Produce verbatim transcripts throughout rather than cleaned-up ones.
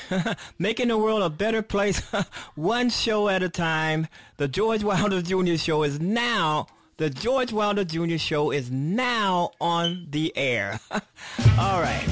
Making the world a better place, one show at a time. The George Wilder Junior Show is now, the George Wilder Junior Show is now on the air. All right.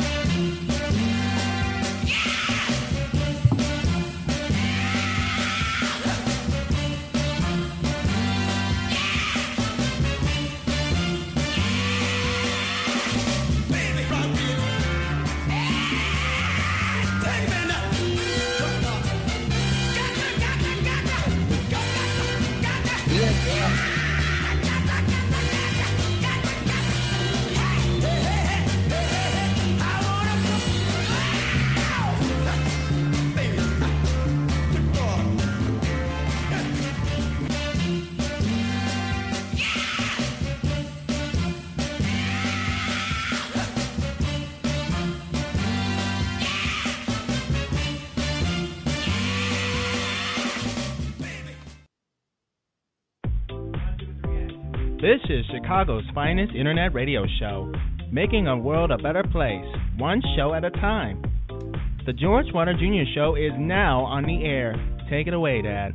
This is Chicago's finest internet radio show, making a world a better place, one show at a time. The George Wilder Junior Show is now on the air. Take it away, Dad.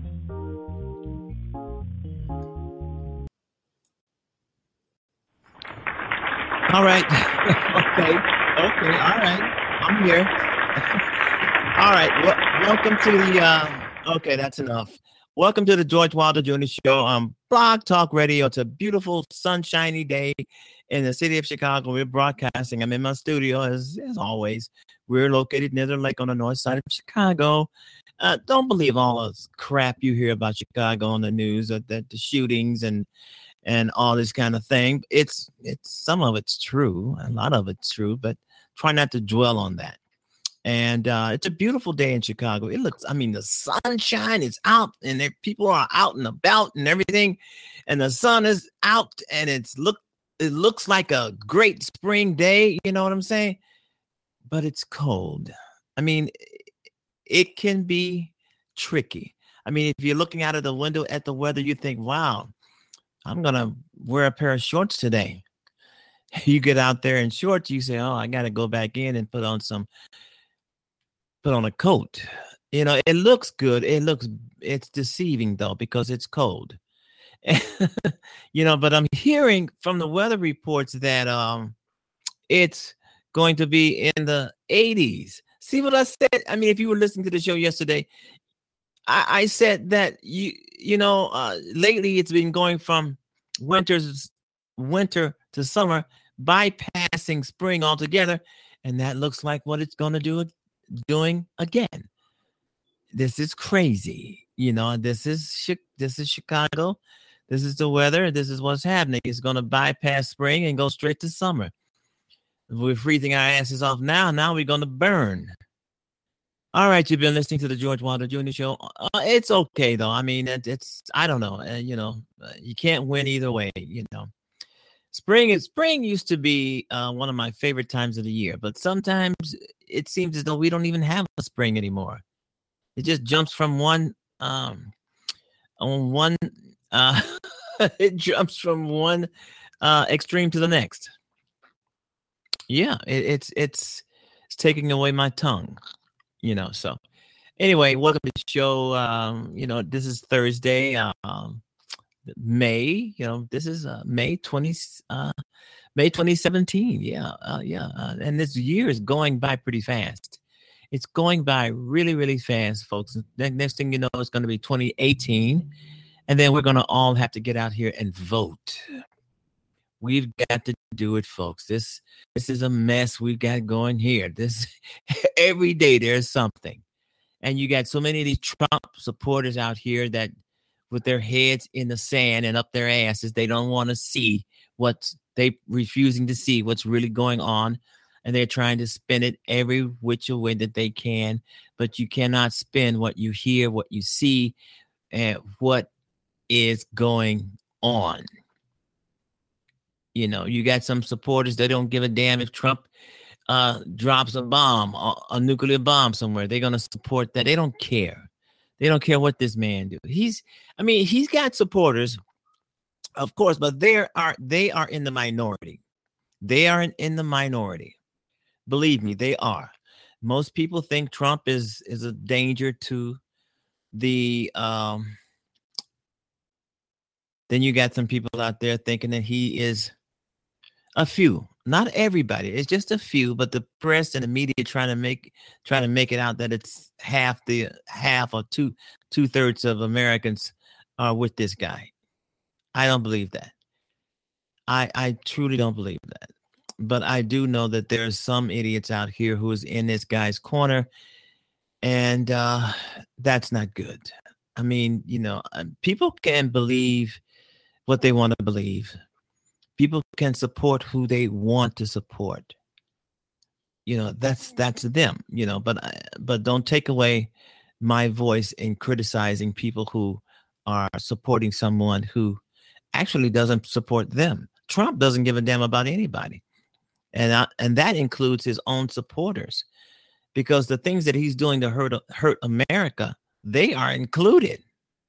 All right. okay. Okay. All right. I'm here. All right. Well, welcome to the, uh, okay, that's enough. Welcome to the George Wilder Junior Show on Blog Talk Radio. It's a beautiful, sunshiny day in the city of Chicago. We're broadcasting. I'm in my studio, as, as always. We're located near the lake on the north side of Chicago. Uh, don't believe all the crap you hear about Chicago on the news, uh, that the shootings and and all this kind of thing. It's it's some of it's true. A lot of it's true, but try not to dwell on that. And uh, it's a beautiful day in Chicago. It looks, I mean, the sunshine is out and there, people are out and about and everything. And the sun is out and it's look, it looks like a great spring day. You know what I'm saying? But it's cold. I mean, it can be tricky. I mean, if you're looking out of the window at the weather, you think, wow, I'm going to wear a pair of shorts today. You get out there in shorts, you say, oh, I got to go back in and put on some put on a coat. You know, it looks good. It looks, it's deceiving though, because it's cold. You know, but I'm hearing from the weather reports that um, it's going to be in the eighties. See what I said? I mean, if you were listening to the show yesterday, I, I said that, you, you know, uh, lately it's been going from winter's winter to summer, bypassing spring altogether. And that looks like what it's going to do doing again. This is crazy. You know, this is this is Chicago. This is the weather. This is what's happening. It's going to bypass spring and go straight to summer. We're freezing our asses off now. Now we're going to burn. All right, you've been listening to the George Wilder Junior Show. Uh, it's okay though. I mean, it, it's I don't know. Uh, you know, uh, you can't win either way. You know. Spring is spring used to be uh, one of my favorite times of the year, but sometimes it seems as though we don't even have a spring anymore. It just jumps from one um, on one. Uh, it jumps from one uh, extreme to the next. Yeah, it, it's it's it's taking away my tongue, you know. So anyway, welcome to the show. Um, you know, this is Thursday. Um, May, you know, this is uh, May twentieth, uh, May twenty seventeen. Yeah, uh, yeah. Uh, and this year is going by pretty fast. It's going by really, really fast, folks. The next thing you know, it's going to be twenty eighteen. And then we're going to all have to get out here and vote. We've got to do it, folks. This this is a mess we've got going here. This every day there's something. And you got so many of these Trump supporters out here that with their heads in the sand and up their asses, they don't want to see what's they refusing to see what's really going on. And they're trying to spin it every which way that they can. But you cannot spin what you hear, what you see, and what is going on. You know, you got some supporters that don't give a damn if Trump uh, drops a bomb, a, a nuclear bomb somewhere. They're going to support that. They don't care. They don't care what this man do. He's, I mean, he's got supporters, of course, but they are they are in the minority. They are in, in the minority. Believe me, they are. Most people think Trump is is a danger to the um then you got some people out there thinking that he is a few, not everybody. It's just a few, but the press and the media trying to make trying to make it out that it's half the half or two two thirds of Americans are with this guy. I don't believe that. I I truly don't believe that. But I do know that there's some idiots out here who is in this guy's corner, and uh, that's not good. I mean, you know, uh, people can believe what they want to believe. People can support who they want to support. You know, that's that's them. You know, but I- but don't take away my voice in criticizing people who are supporting someone who actually doesn't support them. Trump doesn't give a damn about anybody, and I, and that includes his own supporters, because the things that he's doing to hurt hurt America, they are included.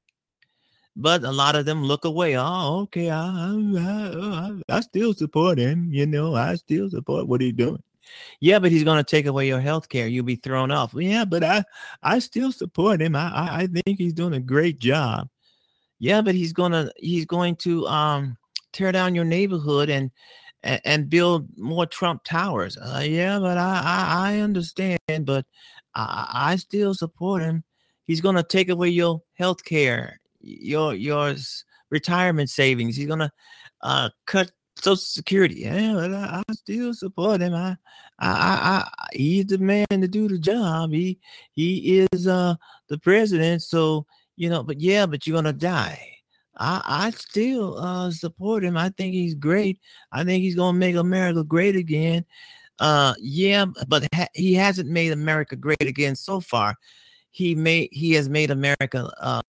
But a lot of them look away. Oh, okay, I, I, I, I still support him. You know, I still support what he's doing. Yeah, but he's going to take away your health care. You'll be thrown off. Yeah, but I, I still support him. I, I, I think he's doing a great job. Yeah, but he's gonna he's going to um tear down your neighborhood and and, and build more Trump towers. Uh, yeah, but I, I I understand, but I, I still support him. He's gonna take away your health care, your your s- retirement savings. He's gonna uh cut Social Security. Yeah, but I, I still support him. I, I I I he's the man to do the job. He he is uh the president, so you know, but yeah, but you're gonna die. I I still uh support him. I think he's great. I think he's gonna make America great again. Uh, yeah, but ha- he hasn't made America great again so far. He made he has made America uh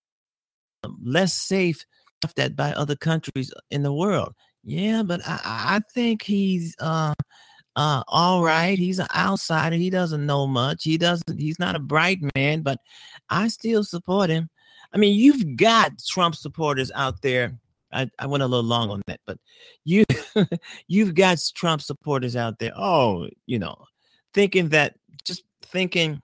less safe that by other countries in the world. Yeah, but I I I think he's uh uh, all right. He's an outsider. He doesn't know much. He doesn't. He's not a bright man, but I still support him. I mean, you've got Trump supporters out there. I, I went a little long on that, but you you've got Trump supporters out there. Oh, you know, thinking that just thinking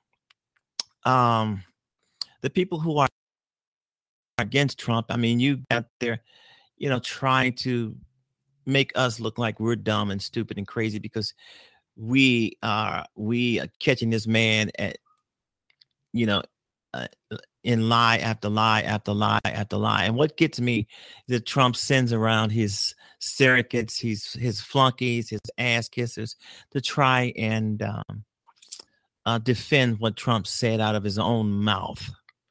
um the people who are against Trump. I mean, you got there, you know, trying to make us look like we're dumb and stupid and crazy because we are we are catching this man at you know uh, uh, in lie after lie after lie after lie. And what gets me is that Trump sends around his surrogates, his his flunkies, his ass kissers to try and um, uh, defend what Trump said out of his own mouth.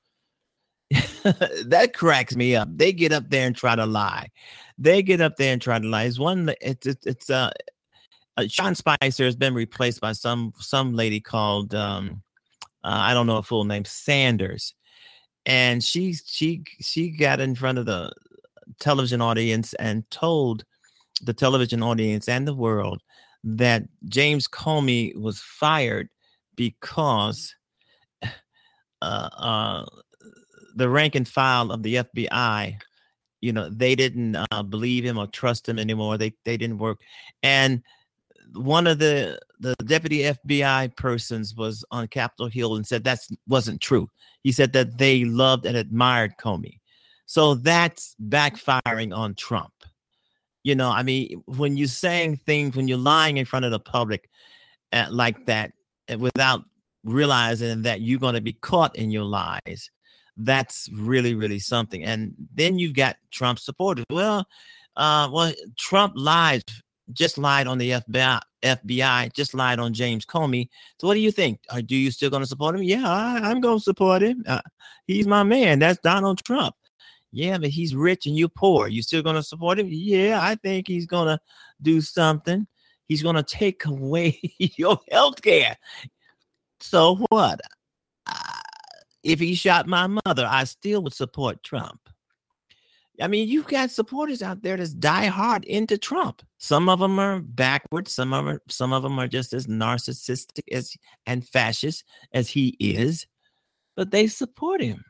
That cracks me up. They get up there and try to lie. They get up there and try to lie. It's one. It's it's, it's uh uh, Sean Spicer has been replaced by some some lady called um, uh, I don't know a full name, Sanders, and she she she got in front of the television audience and told the television audience and the world that James Comey was fired because uh, uh, the rank and file of the F B I, you know, they didn't uh, believe him or trust him anymore. They they didn't work, and one of the the deputy F B I persons was on Capitol Hill and said that wasn't true. He said that they loved and admired Comey. So that's backfiring on Trump. You know, I mean, when you're saying things, when you're lying in front of the public uh, like that, uh, without realizing that you're going to be caught in your lies, that's really, really something. And then you've got Trump supporters. Well, uh, well, Trump lied, just lied on the F B I, F B I, just lied on James Comey. So what do you think? Are do you still going to support him? Yeah, I, I'm going to support him. Uh, he's my man. That's Donald Trump. Yeah, but he's rich and you're poor. You still going to support him? Yeah, I think he's going to do something. He's going to take away your health care. So what? Uh, if he shot my mother, I still would support Trump. I mean, you've got supporters out there that's die hard into Trump. Some of them are backwards. Some of them, some of them are just as narcissistic as and fascist as he is, but they support him.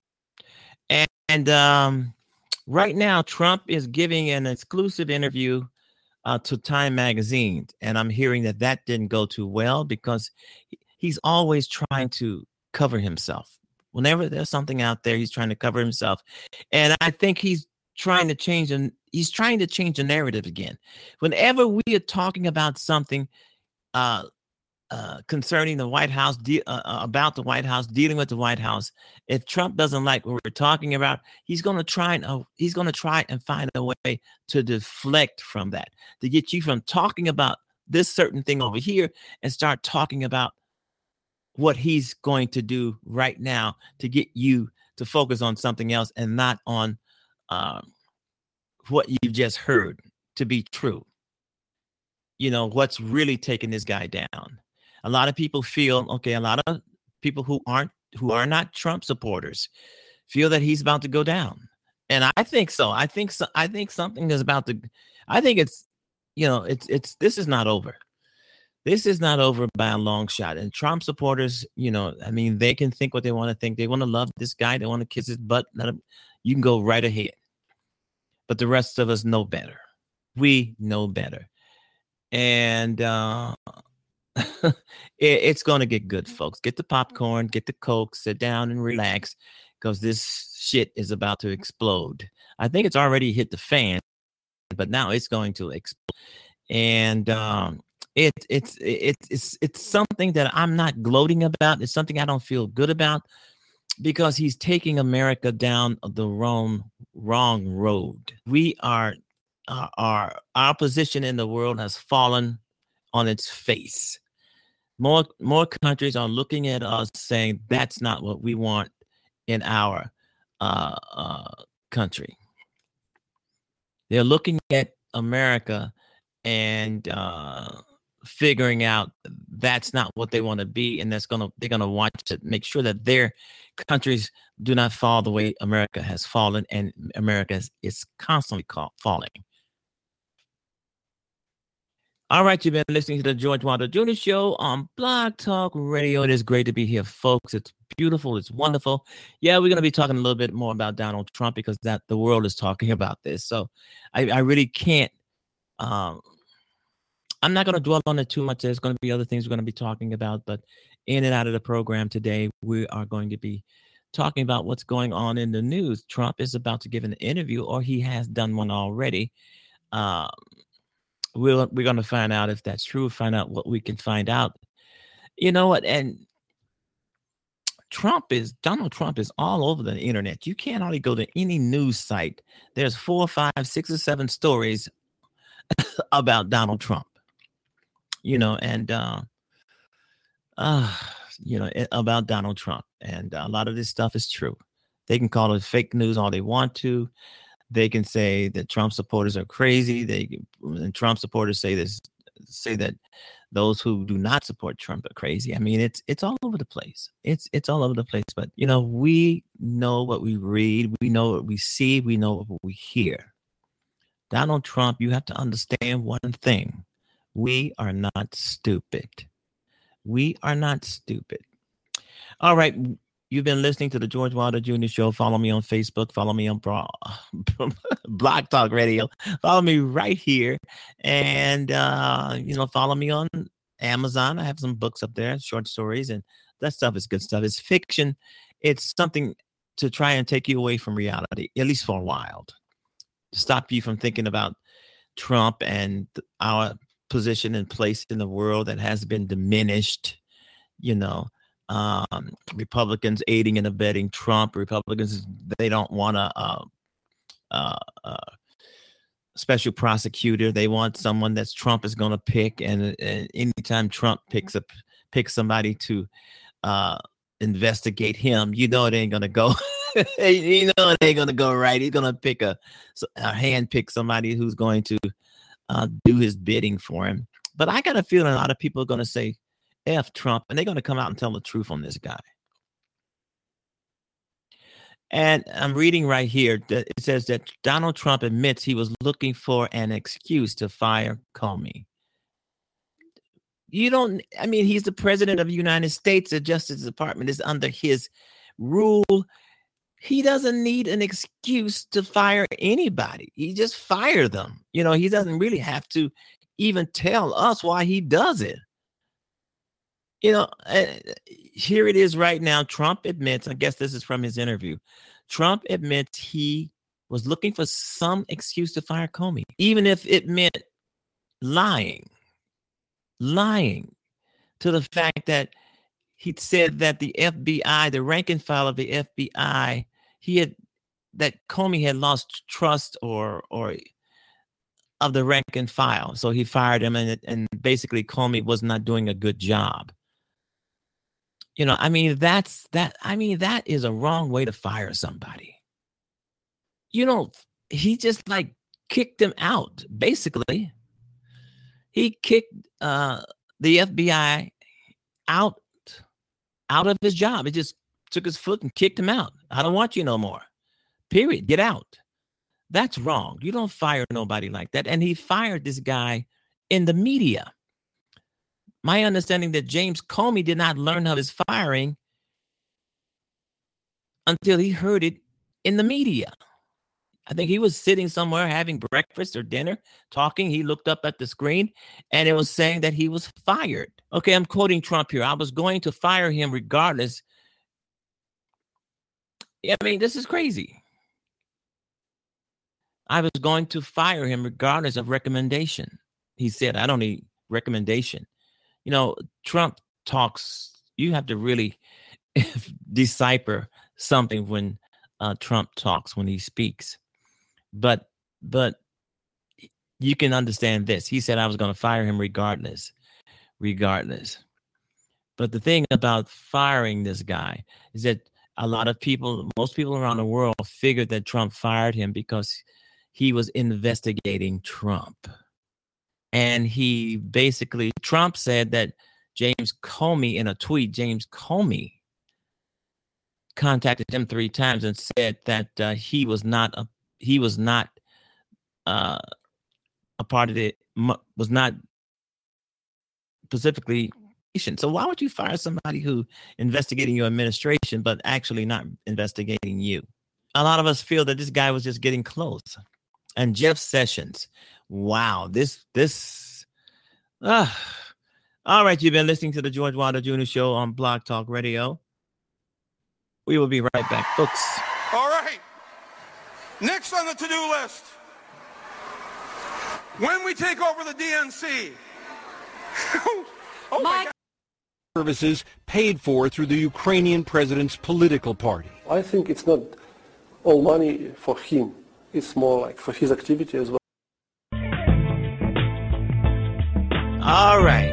And, and um, right now, Trump is giving an exclusive interview uh, to Time Magazine, and I'm hearing that that didn't go too well because he's always trying to cover himself. Whenever there's something out there, he's trying to cover himself, and I think he's trying to change and he's trying to change the narrative again. Whenever we are talking about something uh, uh, concerning the White House, de- uh, uh, about the White House, dealing with the White House, if Trump doesn't like what we're talking about, he's going to try and uh, he's going to try and find a way to deflect from that, to get you from talking about this certain thing over here and start talking about what he's going to do right now to get you to focus on something else and not on um, what you've just heard to be true. You know, what's really taking this guy down. A lot of people feel, okay, a lot of people who aren't, who are not Trump supporters feel that he's about to go down. And I think so. I think so. I think something is about to, I think it's, you know, it's, it's, this is not over. This is not over by a long shot. And Trump supporters, you know, I mean, they can think what they want to think. They want to love this guy. They want to kiss his butt. Let him, you can go right ahead. But the rest of us know better. We know better. And uh, it, it's going to get good, folks. Get the popcorn, get the Coke, sit down and relax because this shit is about to explode. I think it's already hit the fan, but now it's going to explode. And um, it, it's, it, it's, it's something that I'm not gloating about. It's something I don't feel good about because he's taking America down the wrong, wrong road. We are, uh, our, our position in the world has fallen on its face. More, more countries are looking at us saying that's not what we want in our uh, uh, country. They're looking at America and uh, figuring out that's not what they want to be, and that's gonna they're gonna watch it, make sure that their countries do not fall the way America has fallen, and America is, is constantly call, falling. All right, you've been listening to the George Wilder Junior Show on Blog Talk Radio. It is great to be here, folks. It's beautiful. It's wonderful. Yeah, we're going to be talking a little bit more about Donald Trump because that the world is talking about this. So I, I really can't. Um, I'm not going to dwell on it too much. There's going to be other things we're going to be talking about. But in and out of the program today, we are going to be talking about what's going on in the news. Trump is about to give an interview, or he has done one already. Um, We're, we're going to find out if that's true, find out what we can find out. You know what? And Trump is, Donald Trump is all over the internet. You can't hardly go to any news site. There's four, five, six, or seven stories about Donald Trump. You know, and, uh, uh, you know, about Donald Trump. And a lot of this stuff is true. They can call it fake news all they want to. They can say that Trump supporters are crazy. They and Trump supporters say this, say that those who do not support Trump are crazy. I mean, it's it's all over the place. It's it's all over the place. But you know, we know what we read. We know what we see. We know what we hear. Donald Trump, you have to understand one thing: we are not stupid. We are not stupid. All right. You've been listening to the George Wilder Junior Show. Follow me on Facebook. Follow me on Bro- Blog Talk Radio. Follow me right here. And, uh, you know, follow me on Amazon. I have some books up there, short stories, and that stuff is good stuff. It's fiction. It's something to try and take you away from reality, at least for a while. To stop you from thinking about Trump and our position and place in the world that has been diminished, you know. Um, Republicans aiding and abetting Trump. Republicans, they don't want a, uh, uh, uh, special prosecutor. They want someone that Trump is going to pick. And, and anytime Trump picks up, picks somebody to uh, investigate him, you know it ain't going to go. You know it ain't going to go right. He's going to pick a, a hand pick somebody who's going to uh, do his bidding for him. But I got a feeling a lot of people are going to say, F Trump, and they're going to come out and tell the truth on this guy. And I'm reading right here that it says that Donald Trump admits he was looking for an excuse to fire Comey. You don't, I mean, he's the president of the United States. The Justice Department is under his rule. he doesn't need an excuse to fire anybody. He just fire them. You know, he doesn't really have to even tell us why he does it. You know, uh, here it is right now. Trump admits, I guess this is from his interview. Trump admits he was looking for some excuse to fire Comey, even if it meant lying, lying to the fact that he said that the F B I, the rank and file of the F B I, he had that Comey had lost trust or or of the rank and file, so he fired him, and and basically Comey was not doing a good job. You know, I mean, that's that. I mean, that is a wrong way to fire somebody. You know, he just like kicked him out. Basically, he kicked uh, the F B I out out of his job. He just took his foot and kicked him out. I don't want you no more. Period. Get out. That's wrong. You don't fire nobody like that. And he fired this guy in the media. My understanding that James Comey did not learn of his firing until he heard it in the media. I think he was sitting somewhere having breakfast or dinner, talking. He looked up at the screen and it was saying that he was fired. Okay, I'm quoting Trump here. I was going to fire him regardless. I mean, this is crazy. I was going to fire him regardless of recommendation. He said, I don't need recommendation. You know, Trump talks, you have to really decipher something when uh, Trump talks, when he speaks. But but you can understand this. He said I was going to fire him regardless, regardless. But the thing about firing this guy is that a lot of people, most people around the world figured that Trump fired him because he was investigating Trump. And he basically, Trump said that James Comey, in a tweet, James Comey contacted him three times and said that uh, he was not a he was not uh, a part of it, was not specifically. So why would you fire somebody who investigating your administration, but actually not investigating you? A lot of us feel that this guy was just getting close. And Jeff Sessions, wow, this, this, uh, all right, you've been listening to the George Wilder Junior Show on Blog Talk Radio. We will be right back, folks. All right, next on the to-do list, when we take over the D N C. oh my, my God. Services paid for through the Ukrainian president's political party. I think it's not all money for him. It's more like for his activity as well. All right.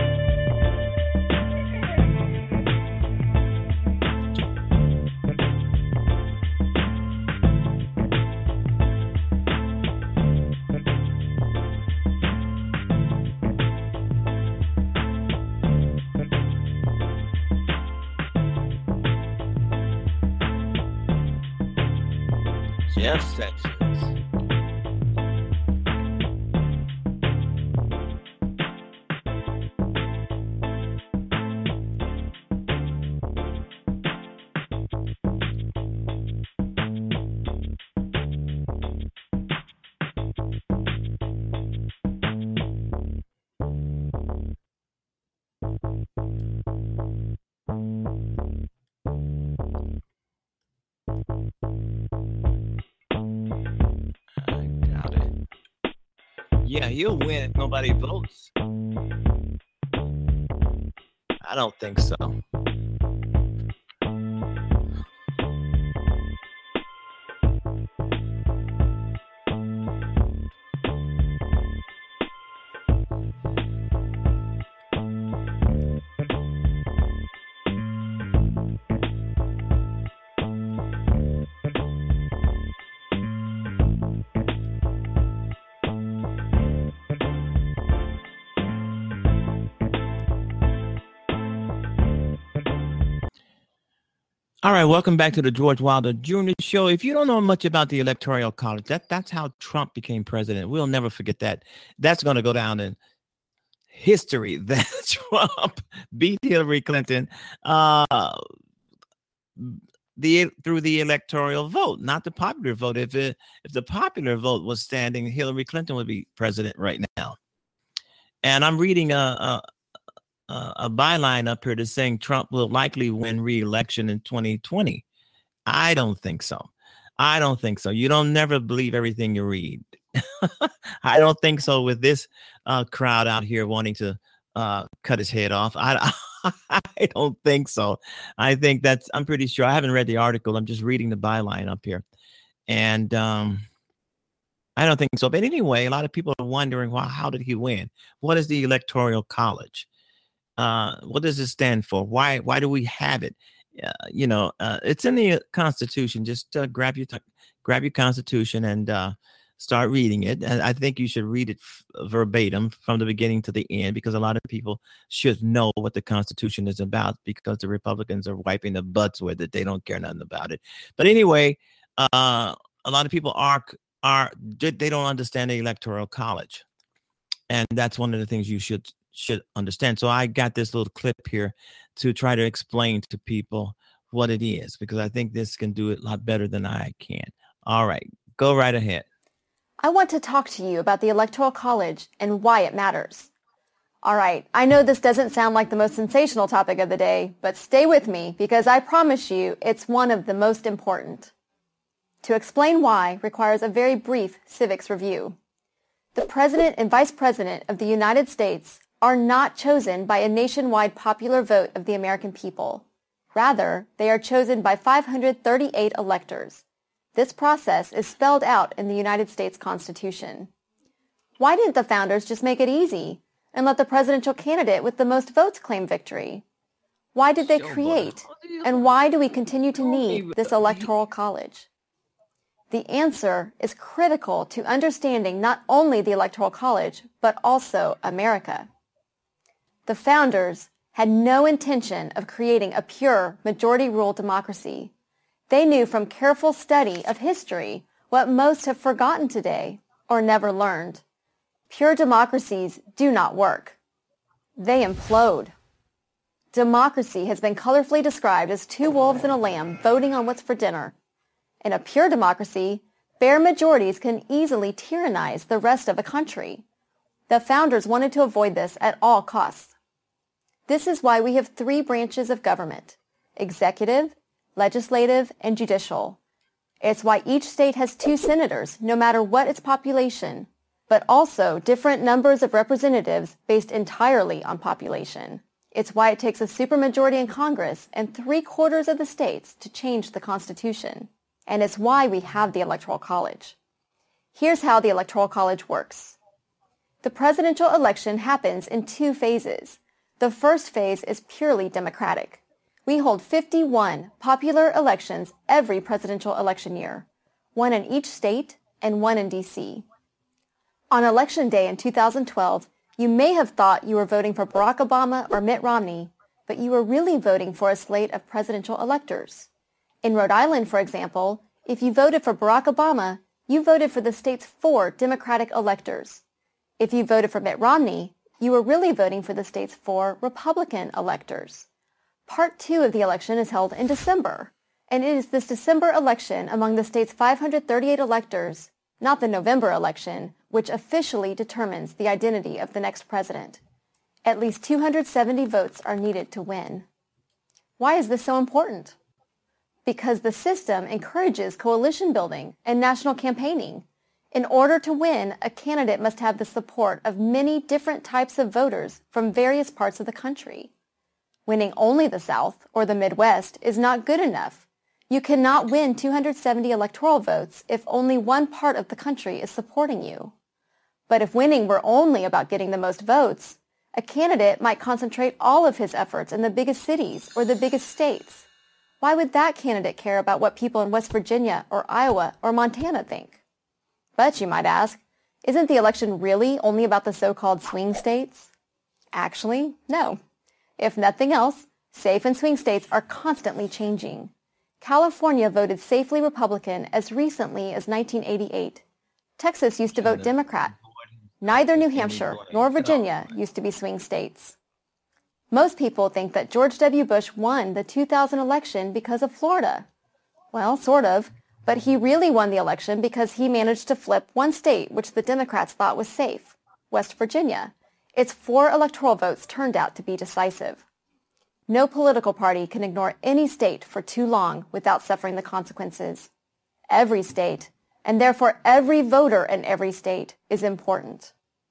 Jeff Sessions. Yeah, he'll win if nobody votes. I don't think so. All right, welcome back to the George Wilder Junior Show. If you don't know much about the Electoral College, that, that's how Trump became president. We'll never forget that. That's going to go down in history, that Trump beat Hillary Clinton. Uh, the through the electoral vote, not the popular vote. If it if the popular vote was standing, Hillary Clinton would be president right now. And I'm reading a a, a byline up here that's saying Trump will likely win re-election in twenty twenty. I don't think so. I don't think so. You don't never believe everything you read. I don't think so with this uh, crowd out here wanting to uh, cut his head off. I, I don't think so. I think that's, I'm pretty sure. I haven't read the article. I'm just reading the byline up here. And um, I don't think so. But anyway, a lot of people are wondering, well, how did he win? What is the Electoral College? Uh, what does it stand for? Why, why do we have it? Uh, you know, uh, it's in the Constitution. Just uh, grab your, t- grab your Constitution and uh, start reading it. And I think you should read it f- verbatim from the beginning to the end, because a lot of people should know what the Constitution is about, because the Republicans are wiping their butts with it. They don't care nothing about it. But anyway, uh, a lot of people are, are, they don't understand the Electoral College. And that's one of the things you should, should understand. So I got this little clip here to try to explain to people what it is, because I think this can do it a lot better than I can. All right, go right ahead. I want to talk to you about the Electoral College and why it matters. All right, I know this doesn't sound like the most sensational topic of the day, but stay with me because I promise you it's one of the most important. To explain why requires a very brief civics review. The President and Vice President of the United States are not chosen by a nationwide popular vote of the American people. Rather, they are chosen by five hundred thirty-eight electors. This process is spelled out in the United States Constitution. Why didn't the founders just make it easy and let the presidential candidate with the most votes claim victory? Why did they create, and why do we continue to need this electoral college? The answer is critical to understanding not only the Electoral College, but also America. The founders had no intention of creating a pure majority rule democracy. They knew from careful study of history what most have forgotten today or never learned. Pure democracies do not work. They implode. Democracy has been colorfully described as two wolves and a lamb voting on what's for dinner. In a pure democracy, bare majorities can easily tyrannize the rest of the country. The founders wanted to avoid this at all costs. This is why we have three branches of government: executive, legislative, and judicial. It's why each state has two senators, no matter what its population, but also different numbers of representatives based entirely on population. It's why it takes a supermajority in Congress and three-quarters of the states to change the Constitution. And it's why we have the Electoral College. Here's how the Electoral College works. The presidential election happens in two phases. The first phase is purely democratic. We hold fifty-one popular elections every presidential election year, one in each state and one in D C. On Election Day in two thousand twelve, you may have thought you were voting for Barack Obama or Mitt Romney, but you were really voting for a slate of presidential electors. In Rhode Island, for example, if you voted for Barack Obama, you voted for the state's four Democratic electors. If you voted for Mitt Romney, you were really voting for the state's four Republican electors. Part two of the election is held in December, and it is this December election among the state's five hundred thirty-eight electors, not the November election, which officially determines the identity of the next president. At least two hundred seventy votes are needed to win. Why is this so important? Because the system encourages coalition building and national campaigning. In order to win, a candidate must have the support of many different types of voters from various parts of the country. Winning only the South or the Midwest is not good enough. You cannot win two hundred seventy electoral votes if only one part of the country is supporting you. But if winning were only about getting the most votes, a candidate might concentrate all of his efforts in the biggest cities or the biggest states. Why would that candidate care about what people in West Virginia or Iowa or Montana think? But you might ask, isn't the election really only about the so-called swing states? Actually, no. If nothing else, safe and swing states are constantly changing. California voted safely Republican as recently as nineteen eighty-eight. Texas used to vote Democrat. Neither New Hampshire nor Virginia used to be swing states. Most people think that George W. Bush won the two thousand election because of Florida. Well, sort of. But he really won the election because he managed to flip one state which the Democrats thought was safe, West Virginia. Its four electoral votes turned out to be decisive. No political party can ignore any state for too long without suffering the consequences. Every state, and therefore every voter in every state, is important.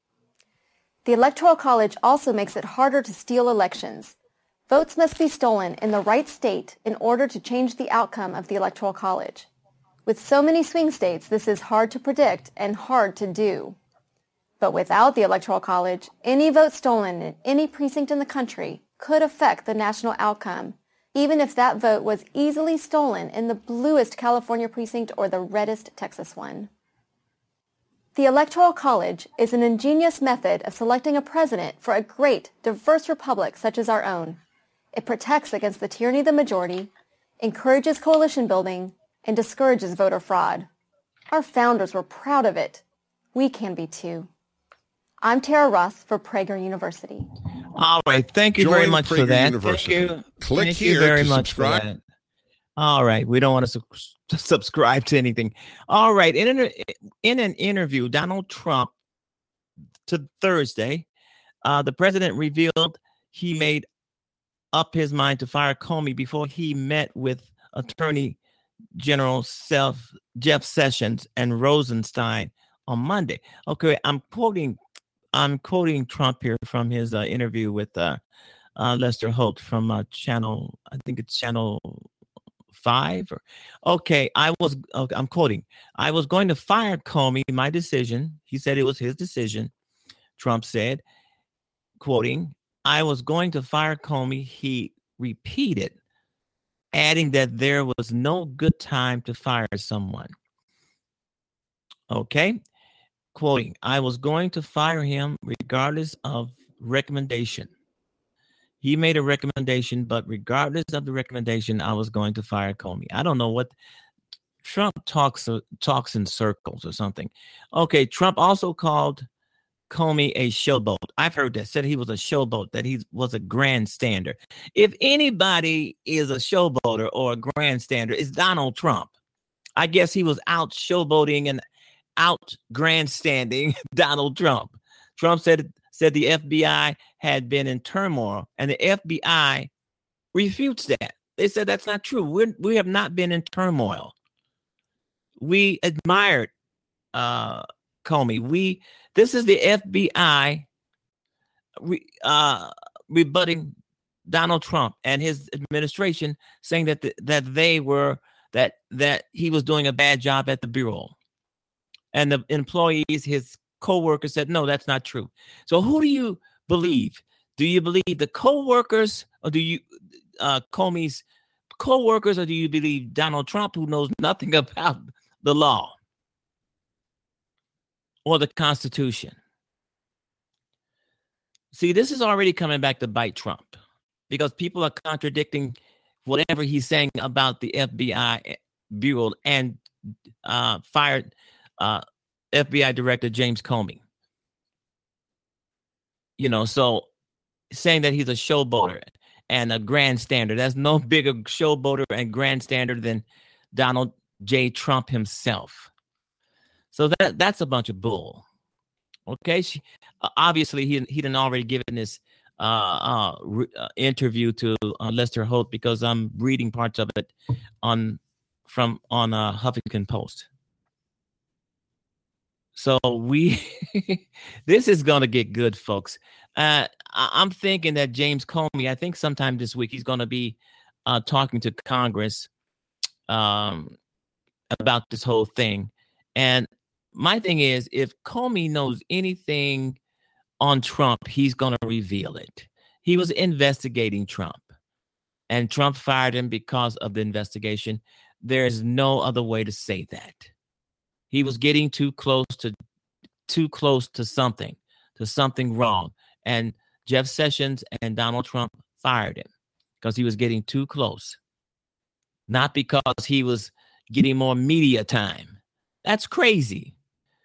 The Electoral College also makes it harder to steal elections. Votes must be stolen in the right state in order to change the outcome of the Electoral College. With so many swing states, this is hard to predict and hard to do. But without the Electoral College, any vote stolen in any precinct in the country could affect the national outcome, even if that vote was easily stolen in the bluest California precinct or the reddest Texas one. The Electoral College is an ingenious method of selecting a president for a great, diverse republic such as our own. It protects against the tyranny of the majority, encourages coalition building, and discourages voter fraud. Our founders were proud of it. We can be too. I'm Tara Ross for Prager University. All right. Thank you Join very much Prager for that. University. Thank you. Click Thank here you very to much subscribe. for that. All right. We don't want to, su- to subscribe to anything. All right. In an, in an interview, Donald Trump, to Thursday, uh, the president revealed he made up his mind to fire Comey before he met with Attorney General Self, Jeff Sessions and Rosenstein on Monday. Okay, I'm quoting I'm quoting Trump here from his uh, interview with uh, uh, Lester Holt from uh, channel, I think it's channel five. Or, okay, I was, okay, I'm quoting, I was going to fire Comey, my decision. He said it was his decision. Trump said, quoting, I was going to fire Comey. He repeated, adding that there was no good time to fire someone. Okay. Quoting, I was going to fire him regardless of recommendation. He made a recommendation, but regardless of the recommendation, I was going to fire Comey. I don't know what Trump talks uh, talks in circles or something. Okay, Trump also called Comey a showboat. I've heard that, said he was a showboat, that he was a grandstander. If anybody is a showboater or a grandstander, it's Donald Trump. I guess he was out showboating and out grandstanding Donald Trump. Trump said said the F B I had been in turmoil, and the F B I refutes that. They said that's not true. We we have not been in turmoil. We admired uh, Comey. We this is the F B I re, uh, rebutting Donald Trump and his administration, saying that the, that they were that that he was doing a bad job at the bureau. And the employees, his co-workers, said, no, that's not true. So who do you believe? Do you believe the co-workers, or do you, uh, Comey's co-workers, or do you believe Donald Trump, who knows nothing about the law or the Constitution? See, this is already coming back to bite Trump, because people are contradicting whatever he's saying about the F B I bureau and uh, fired Uh, F B I Director James Comey. You know, so saying that he's a showboater and a grandstander, there's no bigger showboater and grandstander than Donald J. Trump himself. So that that's a bunch of bull. Okay, she, uh, obviously he he done already given this uh, uh, re, uh, interview to uh, Lester Holt, because I'm reading parts of it on from on uh, Huffington Post. So we, this is going to get good, folks. Uh, I, I'm thinking that James Comey, I think sometime this week, he's going to be uh, talking to Congress um, about this whole thing. And my thing is, if Comey knows anything on Trump, he's going to reveal it. He was investigating Trump, and Trump fired him because of the investigation. There is no other way to say that. He was getting too close to too close to something, to something wrong. And Jeff Sessions and Donald Trump fired him because he was getting too close. Not because he was getting more media time. That's crazy.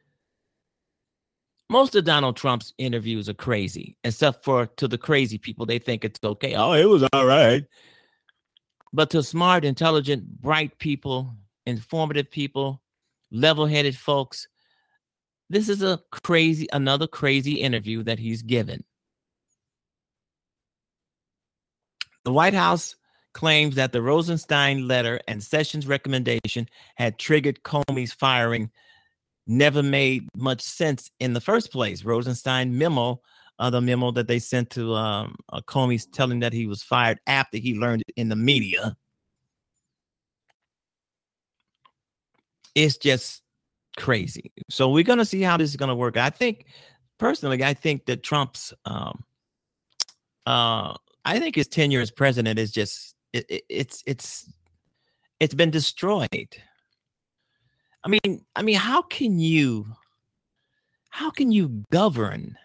Most of Donald Trump's interviews are crazy, except for to the crazy people. They think it's okay. Oh, it was all right. But to smart, intelligent, bright people, informative people, level-headed folks, this is a crazy, another crazy interview that he's given. The White House claims that the Rosenstein letter and Sessions' recommendation had triggered Comey's firing never made much sense in the first place. Rosenstein memo, uh, the memo that they sent to um, uh, Comey telling that he was fired after he learned it in the media. It's just crazy. So we're going to see how this is going to work. I think, personally, I think that Trump's, um, uh, I think his tenure as president is just, it, it, it's, it's, it's been destroyed. I mean, I mean, how can you, how can you govern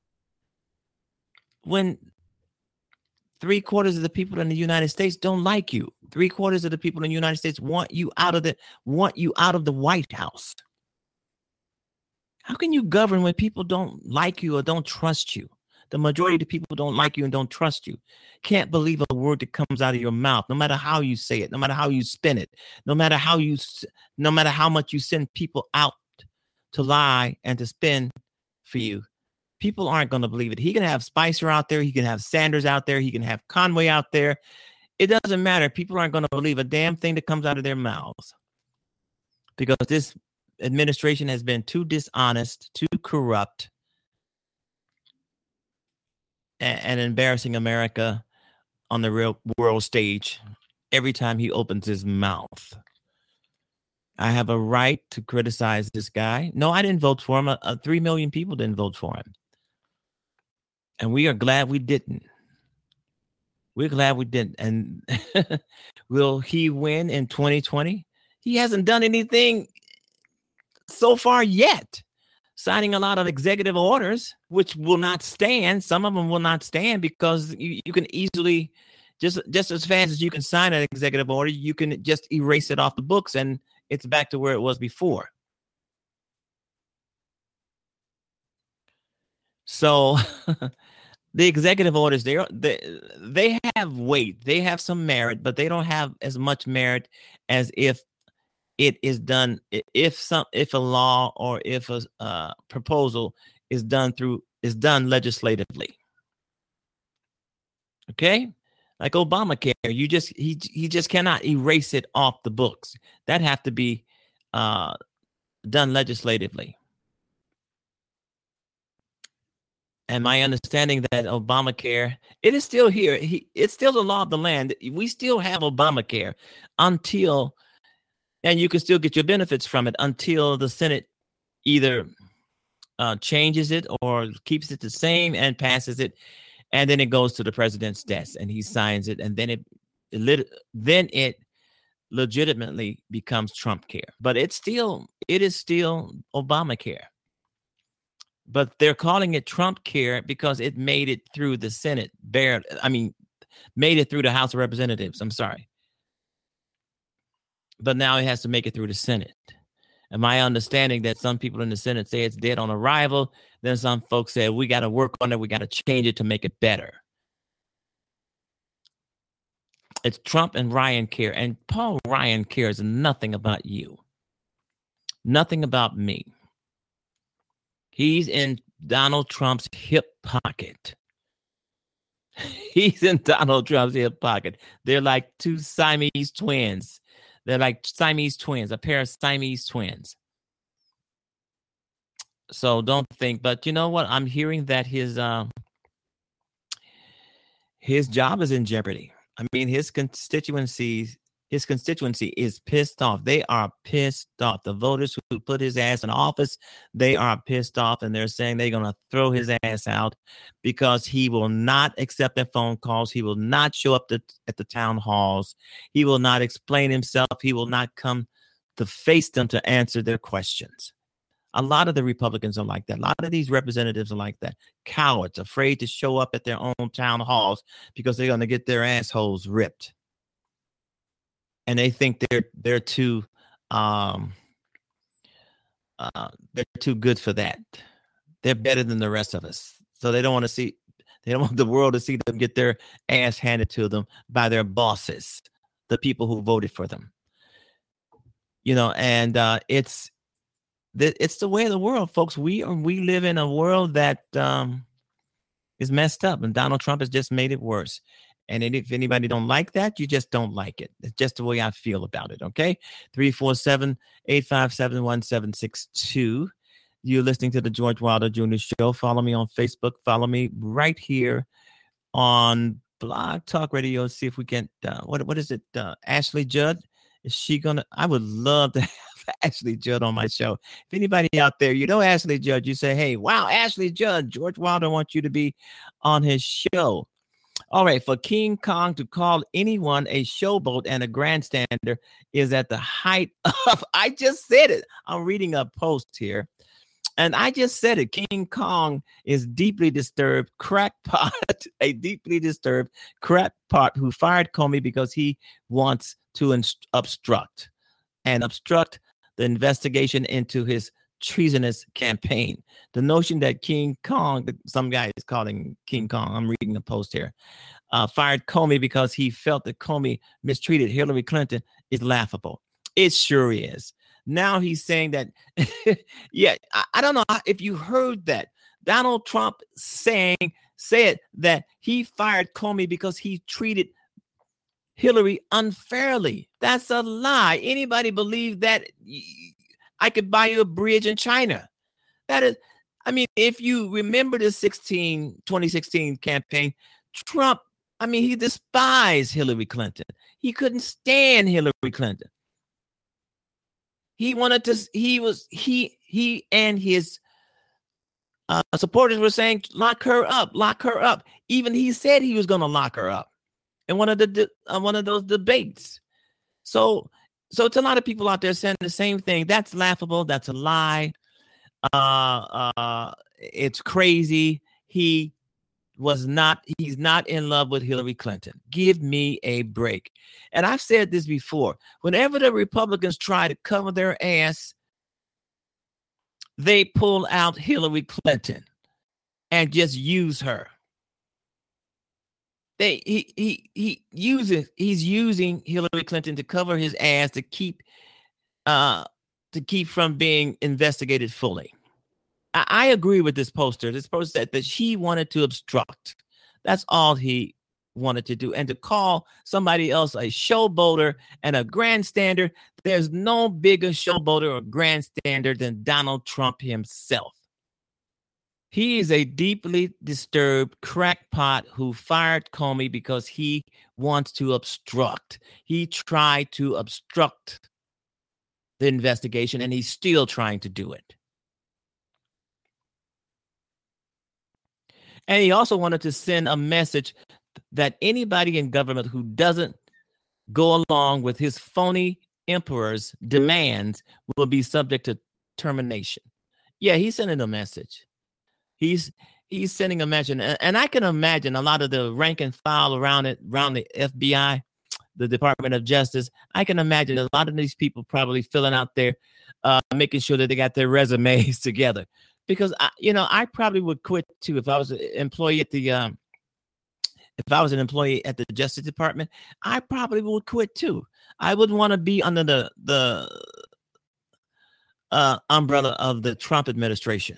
when three quarters of the people in the United States don't like you? Three quarters of the people in the United States want you out of the, want you out of the White House. How can you govern when people don't like you or don't trust you? The majority of the people don't like you and don't trust you. Can't believe a word that comes out of your mouth, no matter how you say it, no matter how you spin it, no matter how you, no matter how much you send people out to lie and to spin for you. People aren't going to believe it. He can have Spicer out there. He can have Sanders out there. He can have Conway out there. It doesn't matter. People aren't going to believe a damn thing that comes out of their mouths because this administration has been too dishonest, too corrupt, and embarrassing America on the real world stage every time he opens his mouth. I have a right to criticize this guy. No, I didn't vote for him. Uh, uh, Three million people didn't vote for him. And we are glad we didn't. We're glad we didn't. And will he win in twenty twenty? He hasn't done anything so far yet. Signing a lot of executive orders, which will not stand. Some of them will not stand because you, you can easily, just, just as fast as you can sign an executive order, you can just erase it off the books and it's back to where it was before. So the executive orders, they, they, they have weight. They have some merit, but they don't have as much merit as if it is done, if some, if a law or if a uh, proposal is done through, is done legislatively. Okay, like Obamacare, you just he he just cannot erase it off the books. That have to be uh, done legislatively. And my understanding that Obamacare, it is still here. He, it's still the law of the land. We still have Obamacare until. And you can still get your benefits from it until the Senate either uh, changes it or keeps it the same and passes it. And then it goes to the president's desk and he signs it. And then it, it then it legitimately becomes Trump care. But it's still it is still Obamacare. But they're calling it Trump care because it made it through the Senate. Barely, I mean, made it through the House of Representatives. I'm sorry. But now it has to make it through the Senate. And my understanding that some people in the Senate say it's dead on arrival. Then some folks say we got to work on it. We got to change it to make it better. It's Trump and Ryan care. And Paul Ryan cares nothing about you. Nothing about me. He's in Donald Trump's hip pocket. He's in Donald Trump's hip pocket. They're like two Siamese twins. They're like Siamese twins, a pair of Siamese twins. So don't think, but you know what? I'm hearing that his uh, his job is in jeopardy. I mean, his constituencies, his constituency is pissed off. They are pissed off. The voters who put his ass in office, they are pissed off, and they're saying they're going to throw his ass out because he will not accept their phone calls. He will not show up to, at the town halls. He will not explain himself. He will not come to face them to answer their questions. A lot of the Republicans are like that. A lot of these representatives are like that. Cowards, afraid to show up at their own town halls because they're going to get their assholes ripped. And they think they're they're too um, uh, they're too good for that. They're better than the rest of us. So they don't want to see they don't want the world to see them get their ass handed to them by their bosses, the people who voted for them. You know, and uh, it's it's the way of the world, folks. We are we live in a world that um, is messed up, and Donald Trump has just made it worse. And if anybody don't like that, you just don't like it. It's just the way I feel about it. Okay, three four seven, eight five seven, one seven six two. You're listening to the George Wilder Junior Show. Follow me on Facebook. Follow me right here on Blog Talk Radio. See if we can. Uh, what what is it? Uh, Ashley Judd. Is she gonna? I would love to have Ashley Judd on my show. If anybody out there, you know Ashley Judd, you say, hey, wow, Ashley Judd, George Wilder wants you to be on his show. All right, for King Kong to call anyone a showboat and a grandstander is at the height of, I just said it. I'm reading a post here. And I just said it. King Kong is deeply disturbed crackpot, a deeply disturbed crackpot who fired Comey because he wants to inst- obstruct and obstruct the investigation into his treasonous campaign. The notion that King Kong, some guy is calling King Kong, I'm reading a post here, uh, fired Comey because he felt that Comey mistreated Hillary Clinton is laughable. It sure is. Now he's saying that, yeah, I, I don't know if you heard that. Donald Trump saying, said that he fired Comey because he treated Hillary unfairly. That's a lie. Anybody believe that? I could buy you a bridge in China. That is, I mean, if you remember the twenty sixteen campaign, Trump, I mean, he despised Hillary Clinton. He couldn't stand Hillary Clinton. He wanted to, he was, he, he and his uh, supporters were saying, lock her up, lock her up. Even he said he was going to lock her up in one of the, uh, one of those debates. So, so it's a lot of people out there saying the same thing. That's laughable. That's a lie. Uh, uh, it's crazy. He was not, he's not in love with Hillary Clinton. Give me a break. And I've said this before. Whenever the Republicans try to cover their ass, they pull out Hillary Clinton and just use her. They he he he uses he's using Hillary Clinton to cover his ass to keep uh to keep from being investigated fully. I, I agree with this poster. This poster said that she wanted to obstruct. That's all he wanted to do. And to call somebody else a showboater and a grandstander, there's no bigger showboater or grandstander than Donald Trump himself. He is a deeply disturbed crackpot who fired Comey because he wants to obstruct. He tried to obstruct the investigation, and he's still trying to do it. And he also wanted to send a message that anybody in government who doesn't go along with his phony emperor's demands will be subject to termination. Yeah, he's sending a message. He's he's sending a message, and, and I can imagine a lot of the rank and file around it, around the F B I, the Department of Justice. I can imagine a lot of these people probably filling out there, uh, making sure that they got their resumes together. Because I, you know, I probably would quit too if I was an employee at the, um, if I was an employee at the Justice Department. I probably would quit too. I wouldn't want to be under the the uh, umbrella of the Trump administration.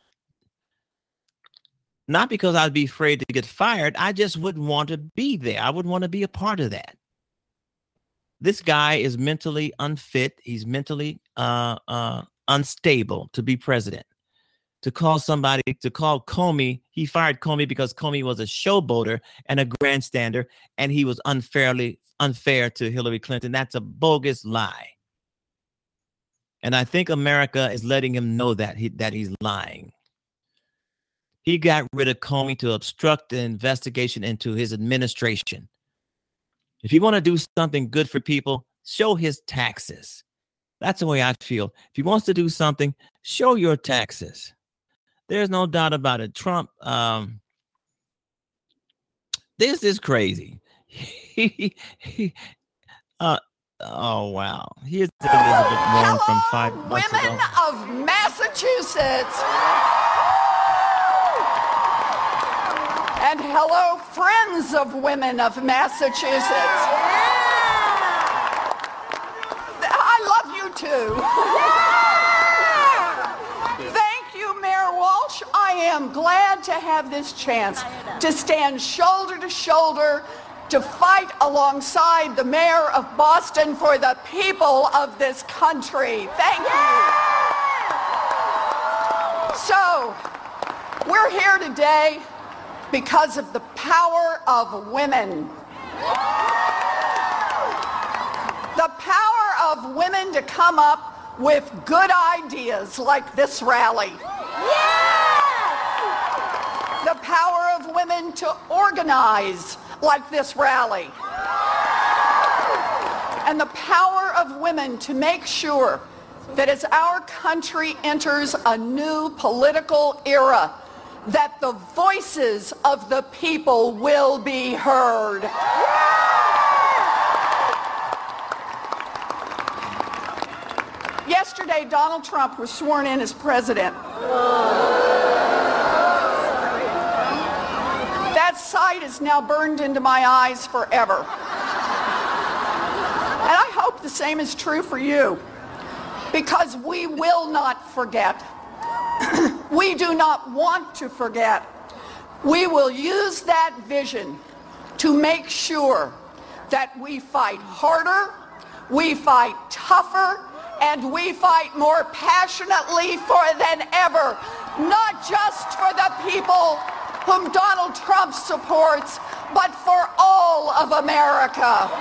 Not because I'd be afraid to get fired. I just wouldn't want to be there. I wouldn't want to be a part of that. This guy is mentally unfit. He's mentally uh, uh, unstable to be president. To call somebody, to call Comey, he fired Comey because Comey was a showboater and a grandstander, and he was unfairly unfair to Hillary Clinton. That's a bogus lie. And I think America is letting him know that he, that he's lying. He got rid of Comey to obstruct the investigation into his administration. If you want to do something good for people, show his taxes. That's the way I feel. If he wants to do something, show your taxes. There's no doubt about it. Trump, um, this is crazy. he, he, uh, oh, wow. Here's Elizabeth Warren from five months ago. Women of Massachusetts. And hello, friends of women of Massachusetts. too. Thank you, Mayor Walsh. I am glad to have this chance to stand shoulder to shoulder to fight alongside the mayor of Boston for the people of this country. Thank you. So, we're here today because of the power of women. The power of women to come up with good ideas like this rally. The power of women to organize like this rally. And the power of women to make sure that as our country enters a new political era, that the voices of the people will be heard. Yesterday, Donald Trump was sworn in as president. That sight is now burned into my eyes forever. And I hope the same is true for you, because we will not forget. We do not want to forget. We will use that vision to make sure that we fight harder, we fight tougher, and we fight more passionately for than ever, not just for the people whom Donald Trump supports, but for all of America.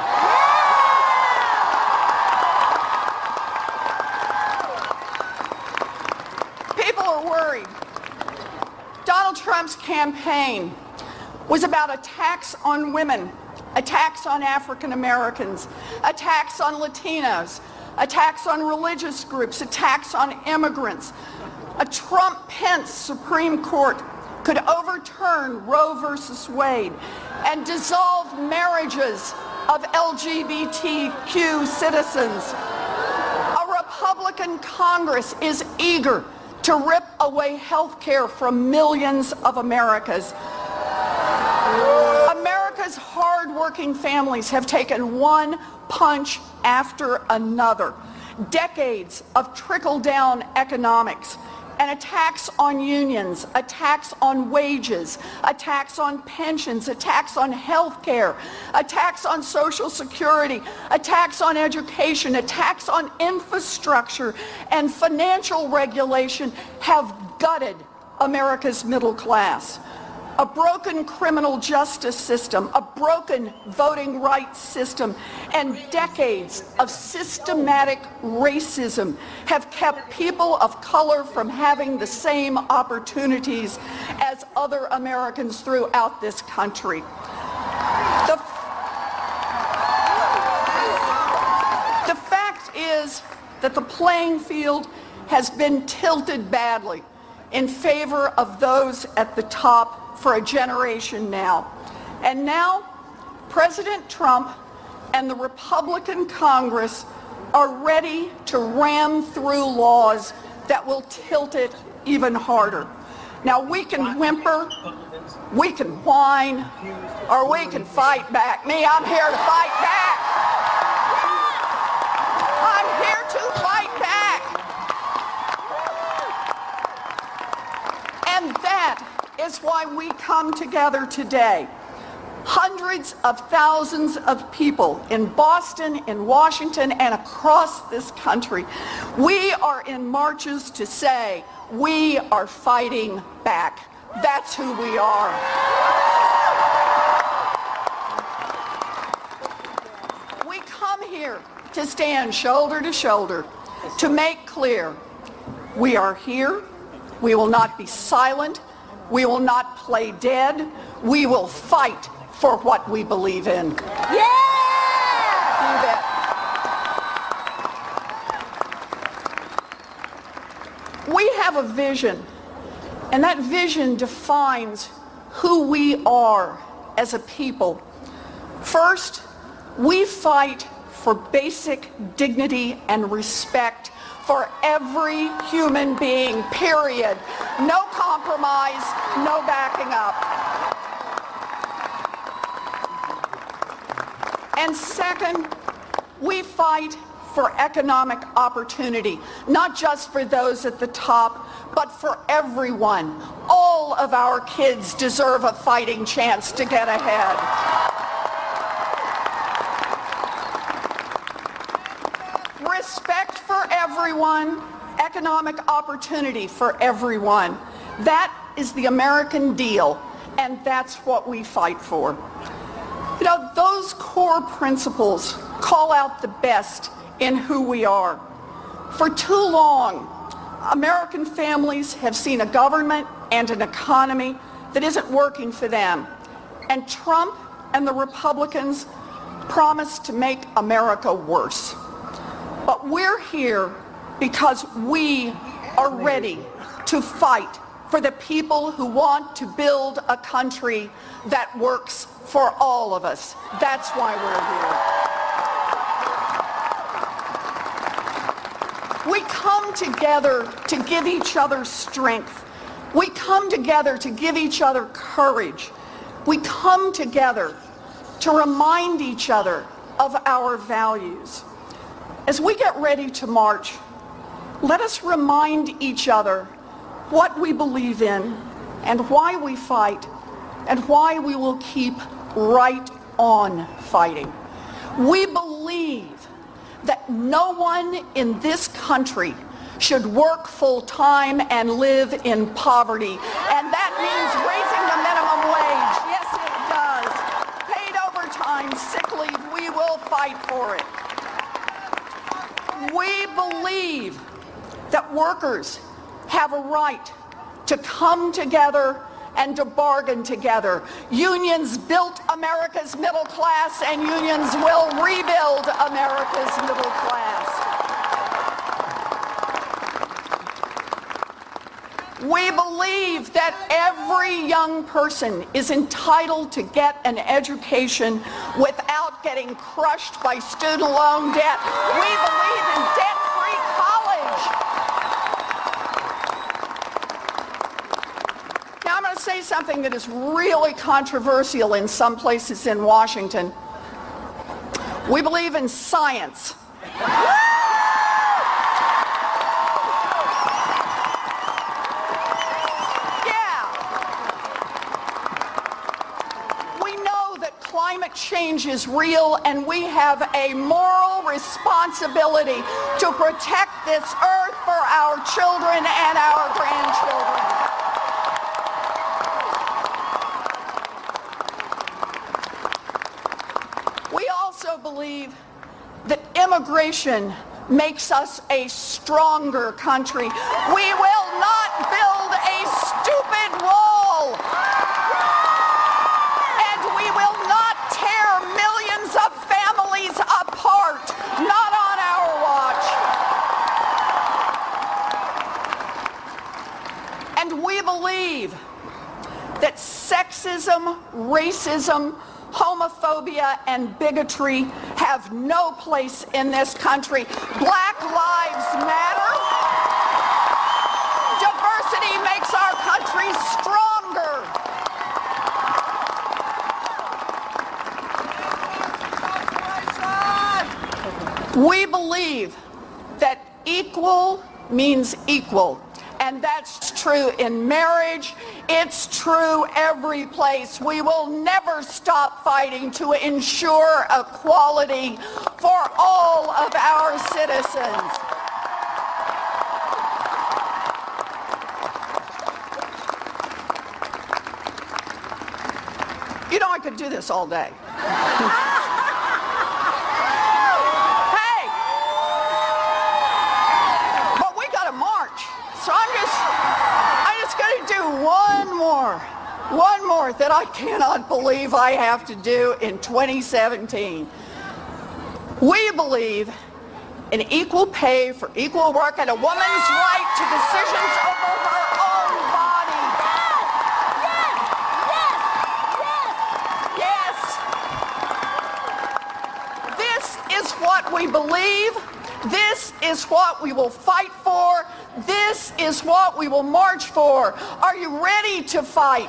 People are worried. Donald Trump's campaign was about attacks on women, attacks on African Americans, attacks on Latinos, attacks on religious groups, attacks on immigrants. A Trump-Pence Supreme Court could overturn Roe versus Wade and dissolve marriages of L G B T Q citizens. A Republican Congress is eager to rip away health care from millions of Americans. America's hard-working families have taken one punch after another. Decades of trickle-down economics and attacks on unions, attacks on wages, attacks on pensions, attacks on health care, attacks on Social Security, attacks on education, attacks on infrastructure and financial regulation have gutted America's middle class. A broken criminal justice system, a broken voting rights system, and decades of systematic racism have kept people of color from having the same opportunities as other Americans throughout this country. The, the fact is that the playing field has been tilted badly in favor of those at the top for a generation now. And now, President Trump and the Republican Congress are ready to ram through laws that will tilt it even harder. Now, we can whimper, we can whine, or we can fight back. Me, I'm here to fight back. I'm here to fight back. And that is why we come together today. Hundreds of thousands of people in Boston, in Washington, and across this country. We are in marches to say, we are fighting back. That's who we are. We come here to stand shoulder to shoulder to make clear we are here. We will not be silent. We will not play dead. We will fight for what we believe in. Yeah! You bet. We have a vision, and that vision defines who we are as a people. First, we fight for basic dignity and respect for every human being, period. No compromise, no backing up. And second, we fight for economic opportunity, not just for those at the top, but for everyone. All of our kids deserve a fighting chance to get ahead. Respect for everyone, economic opportunity for everyone. That is the American deal, and that's what we fight for. You know, those core principles call out the best in who we are. For too long, American families have seen a government and an economy that isn't working for them. And Trump and the Republicans promise to make America worse. But we're here because we are ready to fight for the people who want to build a country that works for all of us. That's why we're here. We come together to give each other strength. We come together to give each other courage. We come together to remind each other of our values. As we get ready to march, let us remind each other what we believe in and why we fight and why we will keep right on fighting. We believe that no one in this country should work full-time and live in poverty, and that means raising the minimum wage. Yes, it does. Paid overtime, sick leave, we will fight for it. We believe that workers have a right to come together and to bargain together. Unions built America's middle class, and unions will rebuild America's middle class. We believe that every young person is entitled to get an education without getting crushed by student loan debt. We believe in debt-free college. Now I'm going to say something that is really controversial in some places in Washington. We believe in science. Climate change is real, and we have a moral responsibility to protect this earth for our children and our grandchildren. We also believe that immigration makes us a stronger country. We will not build a stupid wall. Of families apart, not on our watch. And we believe that sexism, racism, homophobia, and bigotry have no place in this country. Black lives matter. Diversity makes our country stronger. We believe that equal means equal, and that's true in marriage. It's true every place. We will never stop fighting to ensure equality for all of our citizens. You know, I could do this all day. So I'm just, I'm just going to do one more, one more that I cannot believe I have to do in twenty seventeen. We believe in equal pay for equal work and a woman's right to decisions over her own body. Yes, yes, yes. This is what we believe. This is what we will fight for. This is what we will march for. Are you ready to fight?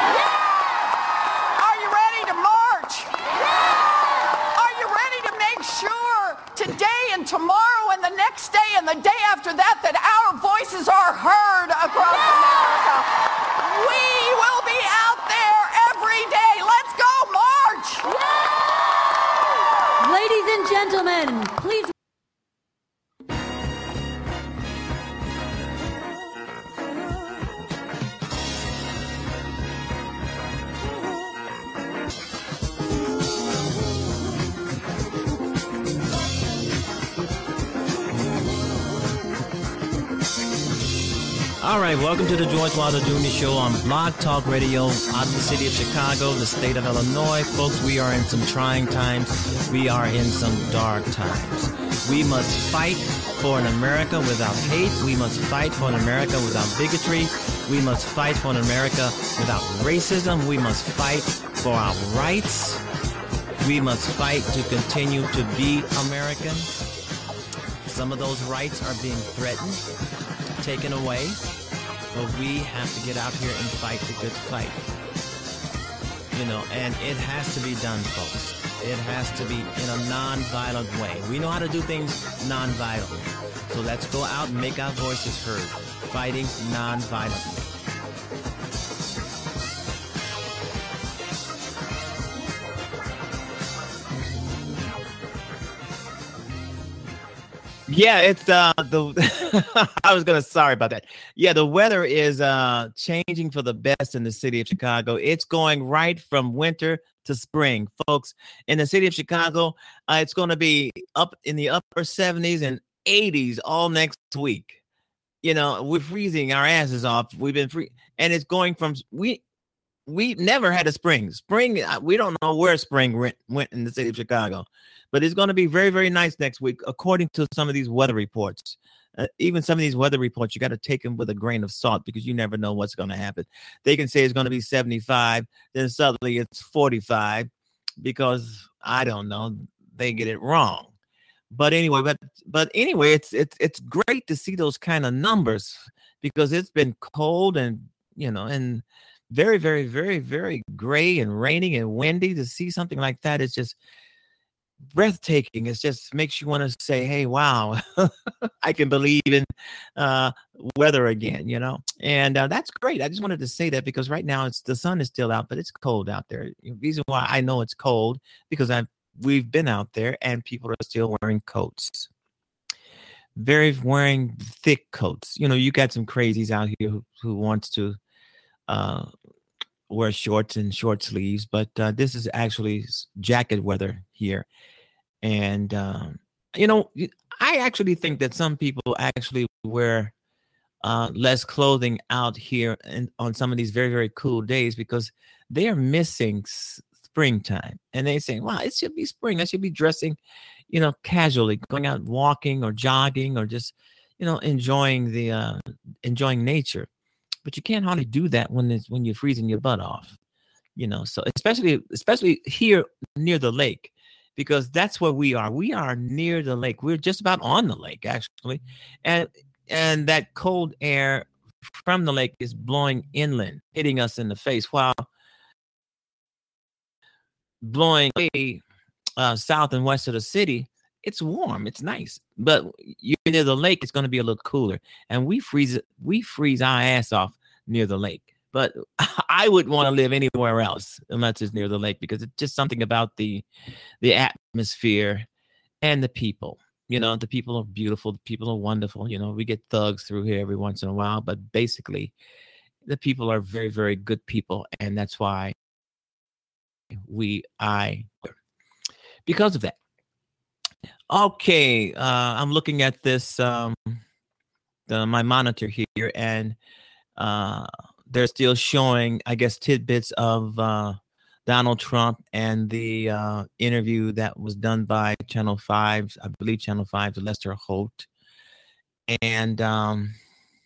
Are you ready to march? Are you ready to make sure today and tomorrow and the next day and the day after that that our voices are heard across America. We will be out there every day. Let's go march. Ladies and gentlemen, please. All right, welcome to the George Wilder Junior Show on Blog Talk Radio out of the city of Chicago, the state of Illinois. Folks, we are in some trying times. We are in some dark times. We must fight for an America without hate. We must fight for an America without bigotry. We must fight for an America without racism. We must fight for our rights. We must fight to continue to be Americans. Some of those rights are being threatened, taken away, but we have to get out here and fight the good fight. You know, and it has to be done, folks. It has to be in a non-violent way. We know how to do things non-violently. So let's go out and make our voices heard, fighting non-violently. Yeah, it's uh the I was gonna sorry about that. Yeah, the weather is uh changing for the best in the city of Chicago. It's going right from winter to spring, folks. In the city of Chicago, uh, it's going to be up in the upper seventies and eighties all next week. You know, we're freezing our asses off. We've been free, and it's going from we we never had a spring. Spring, we don't know where spring went, went in the city of Chicago. But it's going to be very, very nice next week, according to some of these weather reports. Uh, even some of these weather reports, you got to take them with a grain of salt because you never know what's going to happen. They can say it's going to be seventy-five, then suddenly it's forty-five because, I don't know, they get it wrong. But anyway, but but anyway, it's it's it's great to see those kind of numbers because it's been cold and, you know, and very, very, very, very gray and rainy and windy. To see something like that is just breathtaking. It just makes you want to say, hey, wow, I can believe in uh weather again, you know. And uh, that's great. I just wanted to say that because right now it's the sun is still out, but it's cold out there. The reason why I know it's cold because I've we've been out there and people are still wearing coats, very wearing thick coats. You know, you got some crazies out here who, who wants to uh wear shorts and short sleeves, but uh, this is actually jacket weather here. And, um, you know, I actually think that some people actually wear uh, less clothing out here and on some of these very, very cool days because they are missing s- springtime. And they say, wow, it should be spring. I should be dressing, you know, casually, going out walking or jogging or just, you know, enjoying the, uh, enjoying nature. But you can't hardly do that when it's, when you're freezing your butt off, you know. So especially especially here near the lake, because that's where we are. We are near the lake. We're just about on the lake, actually, and and that cold air from the lake is blowing inland, hitting us in the face, while blowing away uh, south and west of the city. It's warm. It's nice. But you're near the lake, it's going to be a little cooler. And we freeze we freeze our ass off near the lake. But I wouldn't want to live anywhere else unless it's near the lake because it's just something about the the atmosphere and the people. You know, the people are beautiful. The people are wonderful. You know, we get thugs through here every once in a while. But basically, the people are very, very good people. And that's why we, I, because of that. Okay, uh, I'm looking at this, um, the, my monitor here, and uh, they're still showing, I guess, tidbits of uh, Donald Trump and the uh, interview that was done by Channel five, I believe Channel five, to Lester Holt. And um,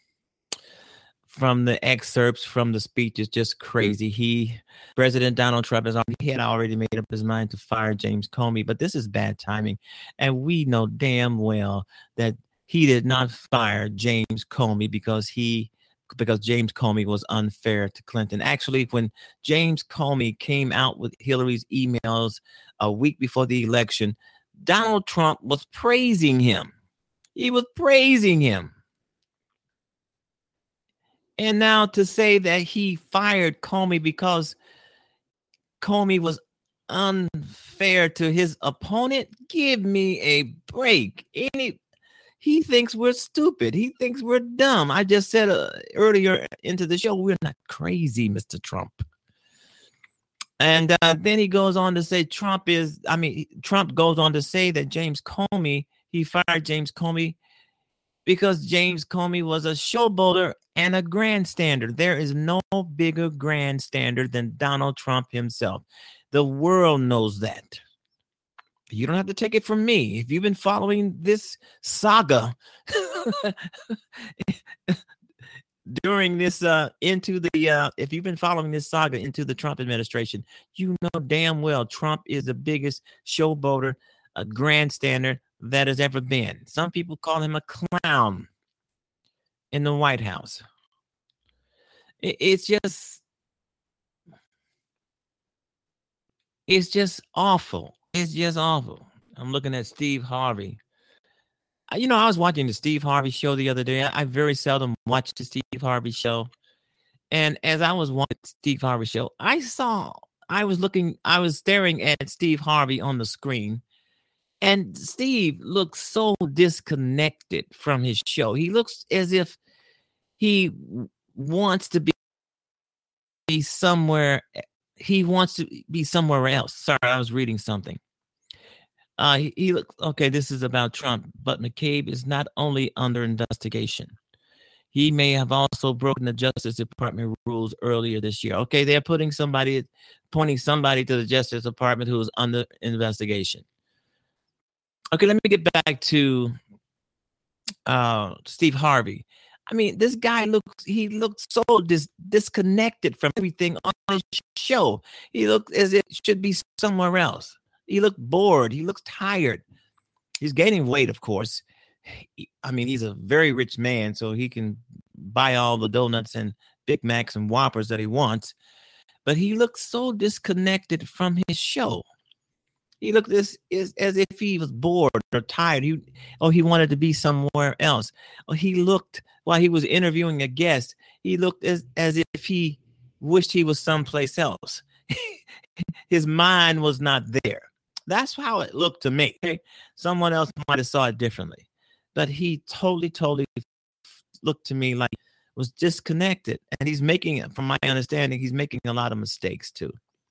from the excerpts from the speech is just crazy. He, President Donald Trump, has already, he had already made up his mind to fire James Comey, but this is bad timing. And we know damn well that he did not fire James Comey because he, because James Comey was unfair to Clinton. Actually, when James Comey came out with Hillary's emails a week before the election, Donald Trump was praising him. He was praising him. And now to say that he fired Comey because Comey was unfair to his opponent, give me a break. Any, he thinks we're stupid. He thinks we're dumb. I just said uh, earlier into the show, we're not crazy, Mister Trump. And uh, then he goes on to say Trump is, I mean, Trump goes on to say that James Comey, he fired James Comey because James Comey was a showboater and a grandstander. There is no bigger grandstander than Donald Trump himself. The world knows that. You don't have to take it from me. If you've been following this saga during this uh, into the uh, if you've been following this saga into the Trump administration, you know damn well Trump is the biggest showboater, a grandstander that has ever been. Some people call him a clown in the White House. It, it's just it's just awful. It's just awful. I'm looking at Steve Harvey. You know, I was watching the Steve Harvey show the other day. I very seldom watch the Steve Harvey show. And as I was watching the Steve Harvey show, I saw, I was looking, I was staring at Steve Harvey on the screen. And Steve looks so disconnected from his show. He looks as if he wants to be, be somewhere. He wants to be somewhere else. Sorry, I was reading something. Uh, he, he looks okay. This is about Trump, but McCabe is not only under investigation. He may have also broken the Justice Department rules earlier this year. Okay, they're putting somebody, pointing somebody to the Justice Department who is under investigation. Okay, let me get back to uh, Steve Harvey. I mean, this guy looks, he looked so dis- disconnected from everything on his show. He looked as if it should be somewhere else. He looked bored. He looks tired. He's gaining weight, of course. He, I mean, he's a very rich man, so he can buy all the donuts and Big Macs and Whoppers that he wants. But he looks so disconnected from his show. He looked as, as, as if he was bored or tired. He, or he wanted to be somewhere else. Or he looked, while he was interviewing a guest, he looked as, as if he wished he was someplace else. His mind was not there. That's how it looked to me. Someone else might have saw it differently. But he totally, totally looked to me like was disconnected. And he's making, from my understanding, he's making a lot of mistakes too.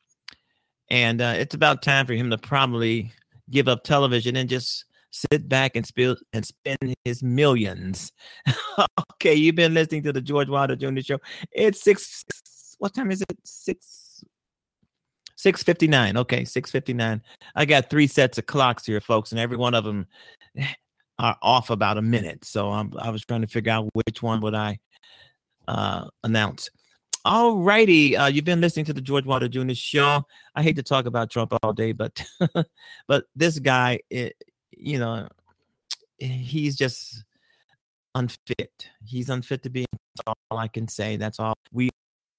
And uh, it's about time for him to probably give up television and just sit back and spill and spend his millions. Okay, you've been listening to the George Wilder Junior Show. It's six, six what time is it? Six, six fifty-nine. Okay, six fifty-nine. I got three sets of clocks here, folks, and every one of them are off about a minute. So I'm, I was trying to figure out which one would I uh, announce. All righty. Uh, you've been listening to the George Wilder Junior Show. I hate to talk about Trump all day, but but this guy, it, you know, he's just unfit. He's unfit to be. That's all I can say. That's all we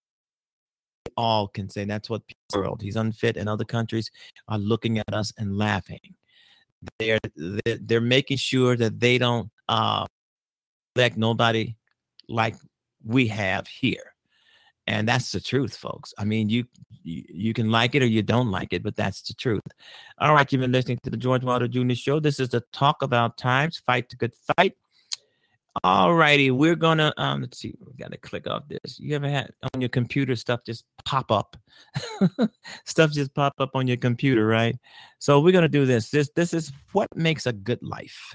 all can say. That's what the world. He's unfit, and other countries are looking at us and laughing. They're they're, they're making sure that they don't uh, elect nobody like we have here. And that's the truth, folks. I mean, you, you you can like it or you don't like it, but that's the truth. All right, you've been listening to the George Wilder Junior Show. This is the Talk About Times, Fight the Good Fight. All righty, we're going to, um, let's see, we got to click off this. You ever had on your computer stuff just pop up? Stuff just pop up on your computer, right? So we're going to do this. This This is what makes a good life.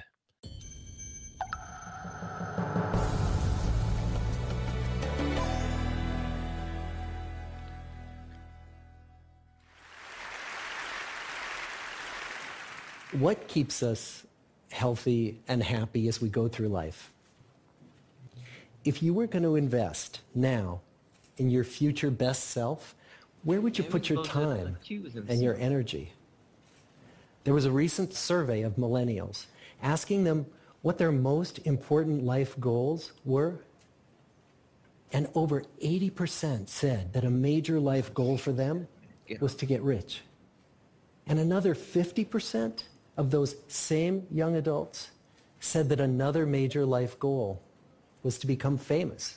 What keeps us healthy and happy as we go through life? If you were going to invest now in your future best self, where would you put your time and your energy? There was a recent survey of millennials asking them what their most important life goals were. And over eighty percent said that a major life goal for them was to get rich. And another fifty percent of those same young adults said that another major life goal was to become famous.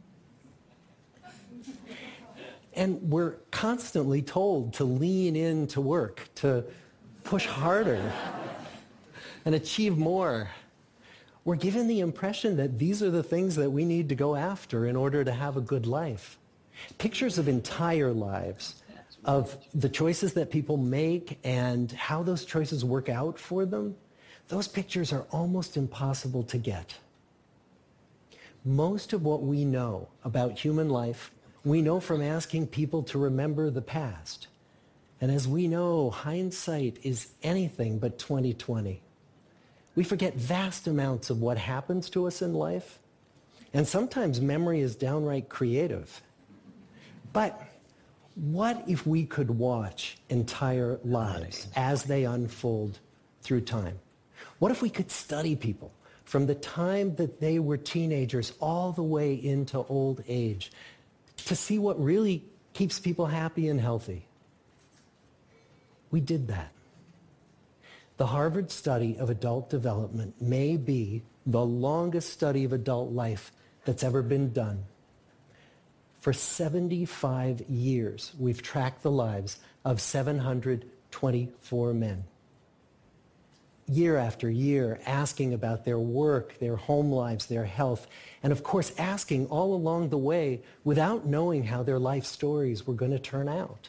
And we're constantly told to lean into work, to push harder and achieve more. We're given the impression that these are the things that we need to go after in order to have a good life. Pictures of entire lives, of the choices that people make and how those choices work out for them, those pictures are almost impossible to get. Most of what we know about human life, we know from asking people to remember the past. And as we know, hindsight is anything but twenty twenty. We forget vast amounts of what happens to us in life, and sometimes memory is downright creative. But what if we could watch entire lives as they unfold through time? What if we could study people from the time that they were teenagers all the way into old age to see what really keeps people happy and healthy? We did that. The Harvard study of adult development may be the longest study of adult life that's ever been done. For seventy-five years, we've tracked the lives of seven hundred twenty-four men. Year after year, asking about their work, their home lives, their health, and of course asking all along the way without knowing how their life stories were going to turn out.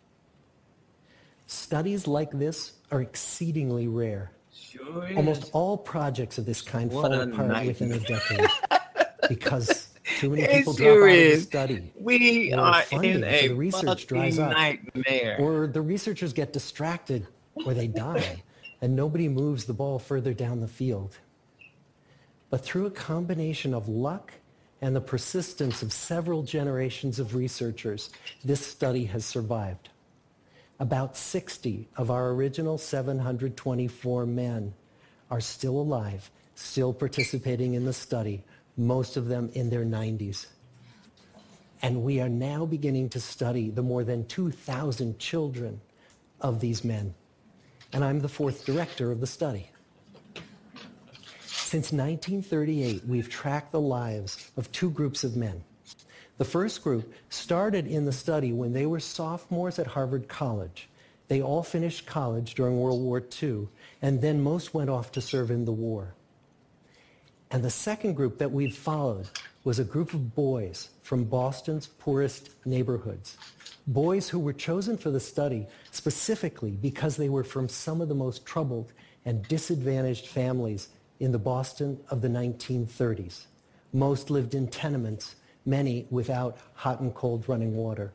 Studies like this are exceedingly rare. Sure is. Almost all projects of this kind What fall a apart nightmare. within a decade because too many It people sure drop out of the is. study. We or are funding, in so a the research dries fucking up. nightmare. Or the researchers get distracted or they die and nobody moves the ball further down the field. But through a combination of luck and the persistence of several generations of researchers, this study has survived. About sixty of our original seven hundred twenty-four men are still alive, still participating in the study, most of them in their nineties. And we are now beginning to study the more than two thousand children of these men. And I'm the fourth director of the study. Since nineteen thirty-eight, we've tracked the lives of two groups of men. The first group started in the study when they were sophomores at Harvard College. They all finished college during World War Two, and then most went off to serve in the war. And the second group that we've followed was a group of boys from Boston's poorest neighborhoods. Boys who were chosen for the study specifically because they were from some of the most troubled and disadvantaged families in the Boston of the nineteen thirties. Most lived in tenements, many without hot and cold running water.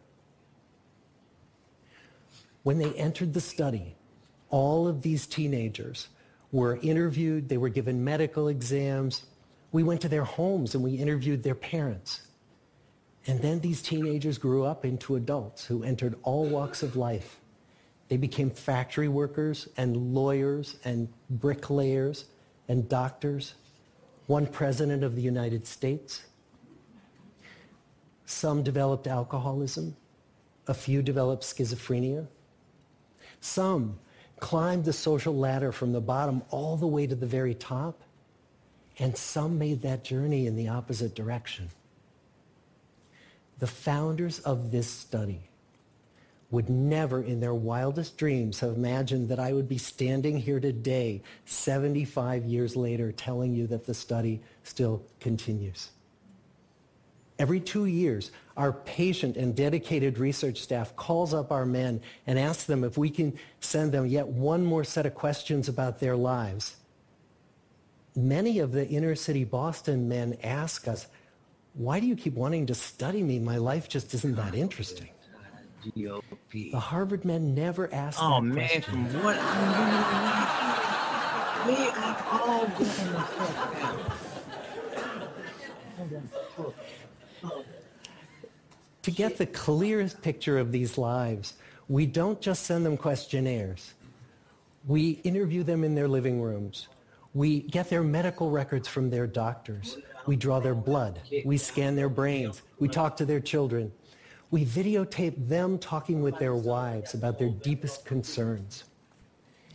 When they entered the study, all of these teenagers were interviewed, they were given medical exams. We went to their homes and we interviewed their parents. And then these teenagers grew up into adults who entered all walks of life. They became factory workers and lawyers and bricklayers and doctors, one president of the United States. Some developed alcoholism. A few developed schizophrenia. Some climbed the social ladder from the bottom all the way to the very top. And some made that journey in the opposite direction. The founders of this study would never in their wildest dreams have imagined that I would be standing here today, seventy-five years later, telling you that the study still continues. Every two years, our patient and dedicated research staff calls up our men and asks them if we can send them yet one more set of questions about their lives. Many of the inner city Boston men ask us, why do you keep wanting to study me? My life just isn't that interesting. G O P. The Harvard men never asked Oh that man, question. from what I mean, we are all going the fuck out. To get the clearest picture of these lives, we don't just send them questionnaires. We interview them in their living rooms. We get their medical records from their doctors. We draw their blood. We scan their brains. We talk to their children. We videotape them talking with their wives about their deepest concerns.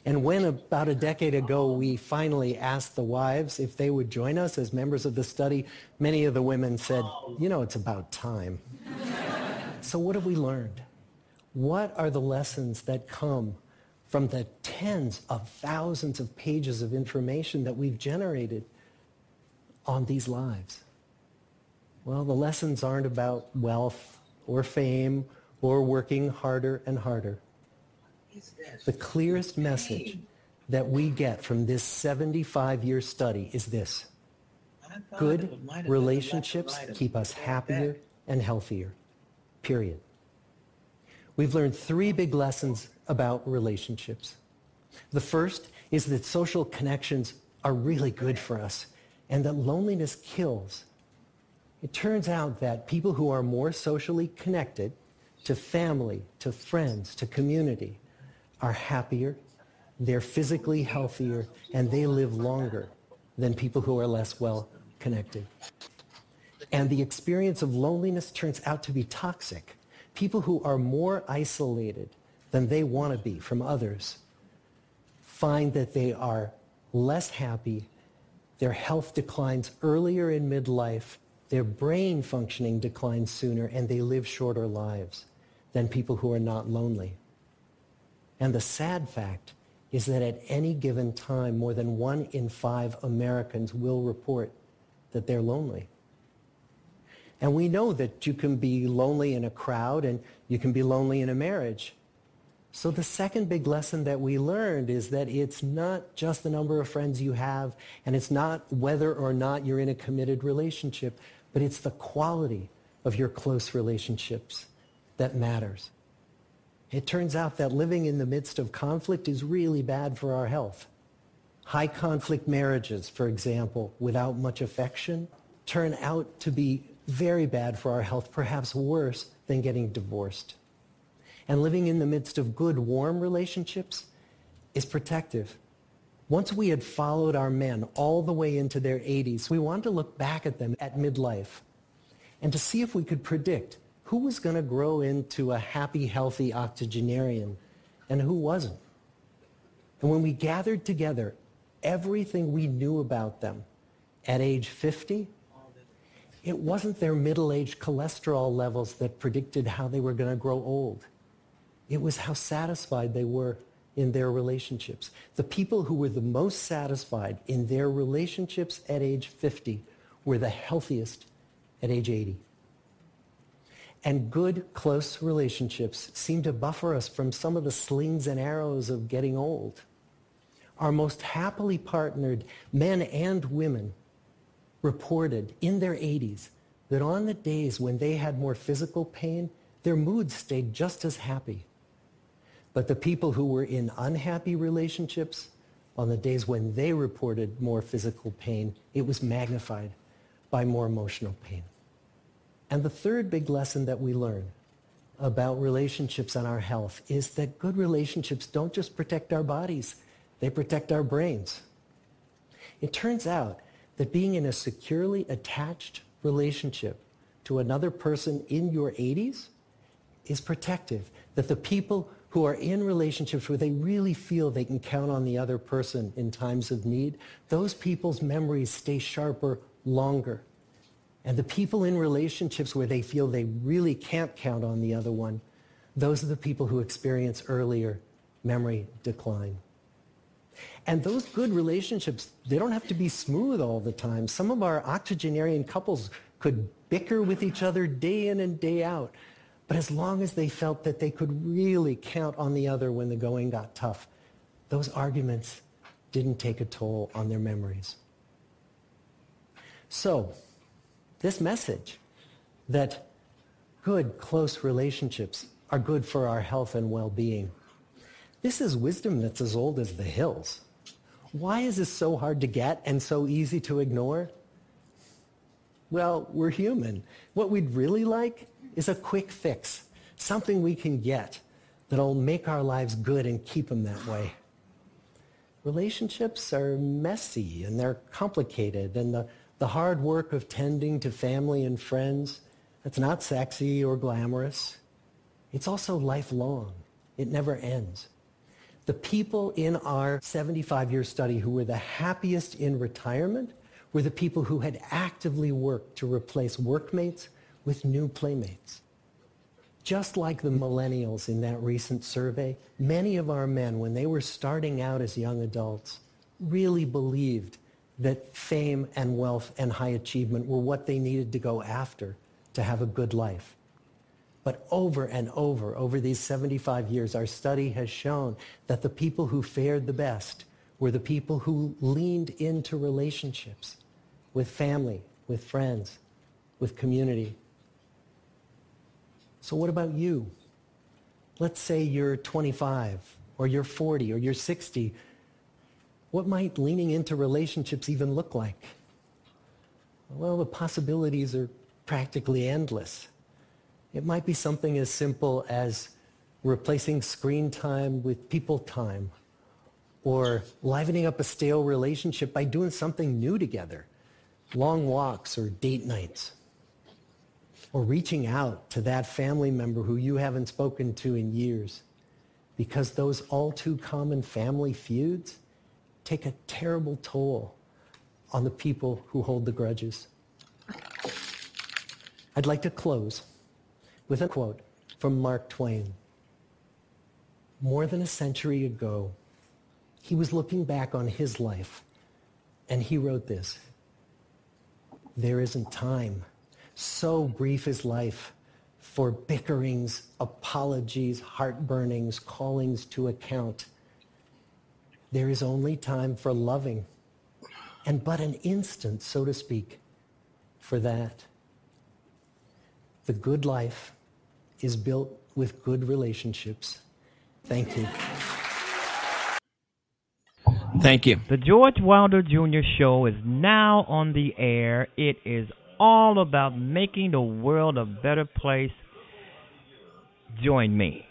And when about a decade ago we finally asked the wives if they would join us as members of the study, many of the women said, you know, it's about time. So what have we learned? What are the lessons that come from the tens of thousands of pages of information that we've generated on these lives? Well, the lessons aren't about wealth or fame or working harder and harder. The clearest message that we get from this seventy-five-year study is this: good relationships keep us happier and healthier, period. We've learned three big lessons about relationships. The first is that social connections are really good for us and that loneliness kills. It turns out that people who are more socially connected to family, to friends, to community, are happier, they're physically healthier, and they live longer than people who are less well connected. And the experience of loneliness turns out to be toxic. People who are more isolated than they want to be from others find that they are less happy, their health declines earlier in midlife, their brain functioning declines sooner, and they live shorter lives than people who are not lonely. And the sad fact is that at any given time, more than one in five Americans will report that they're lonely. And we know that you can be lonely in a crowd and you can be lonely in a marriage. So the second big lesson that we learned is that it's not just the number of friends you have, and it's not whether or not you're in a committed relationship, but it's the quality of your close relationships that matters. It turns out that living in the midst of conflict is really bad for our health. High conflict marriages, for example, without much affection, turn out to be very bad for our health, perhaps worse than getting divorced. And living in the midst of good, warm relationships is protective. Once we had followed our men all the way into their eighties, we wanted to look back at them at midlife and to see if we could predict who was going to grow into a happy, healthy octogenarian and who wasn't. And when we gathered together everything we knew about them at age fifty, it wasn't their middle-aged cholesterol levels that predicted how they were going to grow old. It was how satisfied they were in their relationships. The people who were the most satisfied in their relationships at age fifty were the healthiest at age eighty. And good, close relationships seem to buffer us from some of the slings and arrows of getting old. Our most happily partnered men and women reported in their eighties that on the days when they had more physical pain, their moods stayed just as happy. But the people who were in unhappy relationships, on the days when they reported more physical pain, it was magnified by more emotional pain. And the third big lesson that we learn about relationships and our health is that good relationships don't just protect our bodies, they protect our brains. It turns out that being in a securely attached relationship to another person in your eighties is protective. That the people who are in relationships where they really feel they can count on the other person in times of need, those people's memories stay sharper longer. And the people in relationships where they feel they really can't count on the other one, those are the people who experience earlier memory decline. And those good relationships, they don't have to be smooth all the time. Some of our octogenarian couples could bicker with each other day in and day out. But as long as they felt that they could really count on the other when the going got tough, those arguments didn't take a toll on their memories. So, this message that good, close relationships are good for our health and well-being, this is wisdom that's as old as the hills. Why is this so hard to get and so easy to ignore? Well, we're human. What we'd really like is a quick fix, something we can get that'll make our lives good and keep them that way. Relationships are messy and they're complicated, and the, the hard work of tending to family and friends, that's not sexy or glamorous. It's also lifelong. It never ends. The people in our seventy-five-year study who were the happiest in retirement were the people who had actively worked to replace workmates with new playmates. Just like the millennials in that recent survey, many of our men, when they were starting out as young adults, really believed that fame and wealth and high achievement were what they needed to go after to have a good life. But over and over, over these seventy-five years, our study has shown that the people who fared the best were the people who leaned into relationships with family, with friends, with community. So what about you? Let's say you're twenty-five, or you're forty, or you're sixty. What might leaning into relationships even look like? Well, the possibilities are practically endless. It might be something as simple as replacing screen time with people time, or livening up a stale relationship by doing something new together, long walks or date nights, or reaching out to that family member who you haven't spoken to in years, because those all too common family feuds take a terrible toll on the people who hold the grudges. I'd like to close with a quote from Mark Twain. More than a century ago, he was looking back on his life, and he wrote this: "There isn't time. So brief is life for bickerings, apologies, heartburnings, callings to account. There is only time for loving, and but an instant, so to speak, for that. The good life is built with good relationships." Thank you. Thank you. The George Wilder Junior Show is now on the air. It is all about making the world a better place. Join me.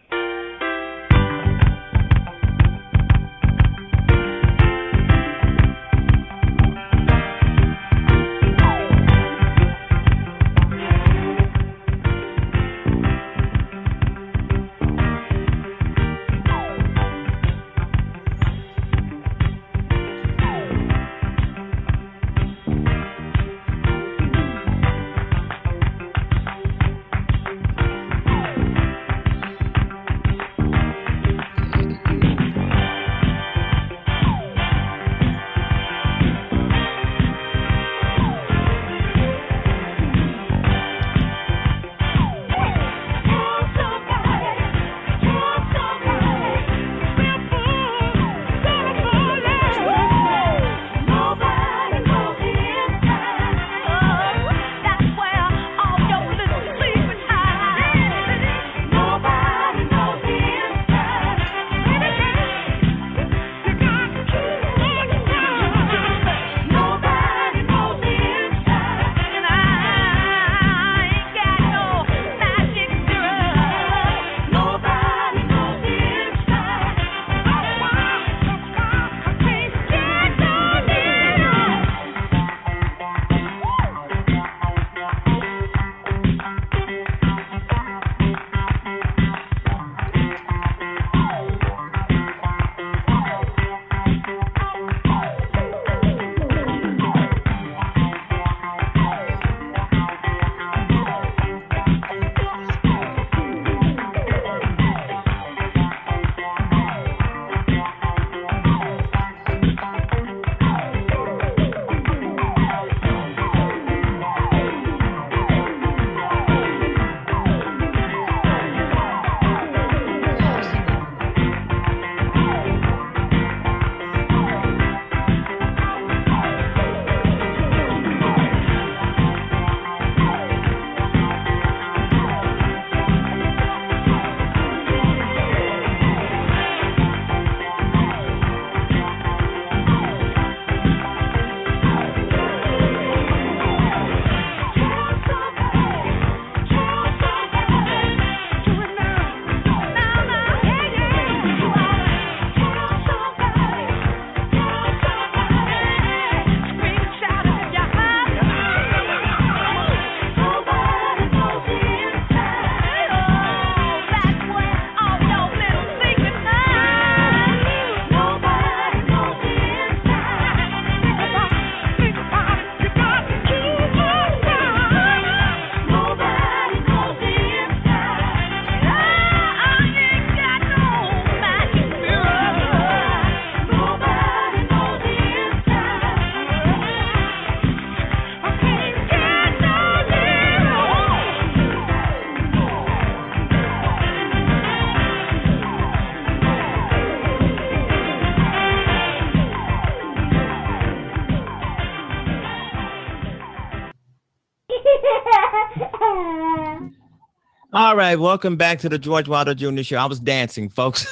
All right, welcome back to the George Wilder Junior Show. I was dancing, folks.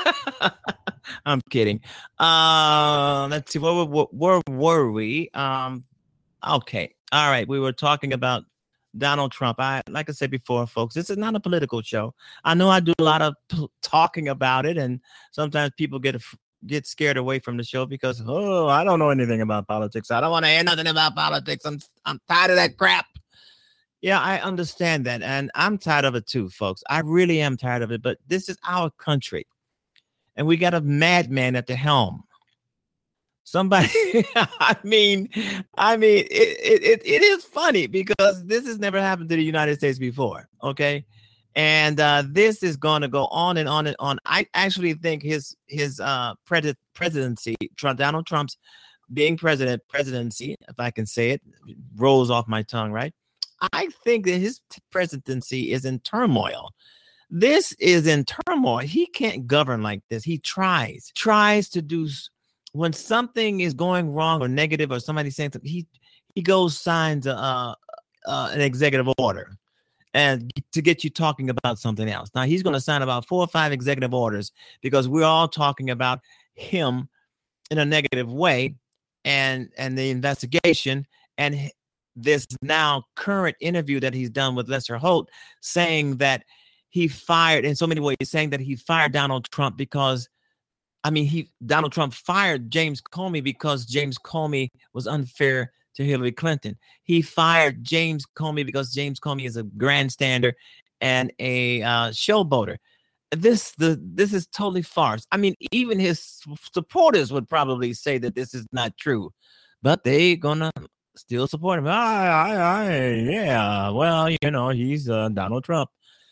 I'm kidding. Uh, let's see, where, where, where were we? Um, okay, all right, we were talking about Donald Trump. I, like I said before, folks, this is not a political show. I know I do a lot of p- talking about it, and sometimes people get get scared away from the show because, oh, I don't know anything about politics. I don't want to hear nothing about politics. I'm I'm tired of that crap. Yeah, I understand that. And I'm tired of it too, folks. I really am tired of it. But this is our country. And we got a madman at the helm. Somebody, I mean, I mean, it, it, it is funny because this has never happened to the United States before. Okay. And uh, this is going to go on and on and on. I actually think his his uh, pres- presidency, Trump, Donald Trump's being president, presidency, if I can say it, rolls off my tongue, right? I think that his presidency is in turmoil. This is in turmoil. He can't govern like this. He tries, tries to do when something is going wrong or negative or somebody's saying something, he, he goes signs uh, uh, an executive order and to get you talking about something else. Now he's going to sign about four or five executive orders because we're all talking about him in a negative way and, and the investigation and this now current interview that he's done with Lester Holt saying that he fired in so many ways, saying that he fired Donald Trump because, I mean, he Donald Trump fired James Comey because James Comey was unfair to Hillary Clinton. He fired James Comey because James Comey is a grandstander and a uh, showboater. This the this is totally farce. I mean, even his supporters would probably say that this is not true, but they gonna still support him. I, I, I, yeah, well, you know, he's uh, Donald Trump.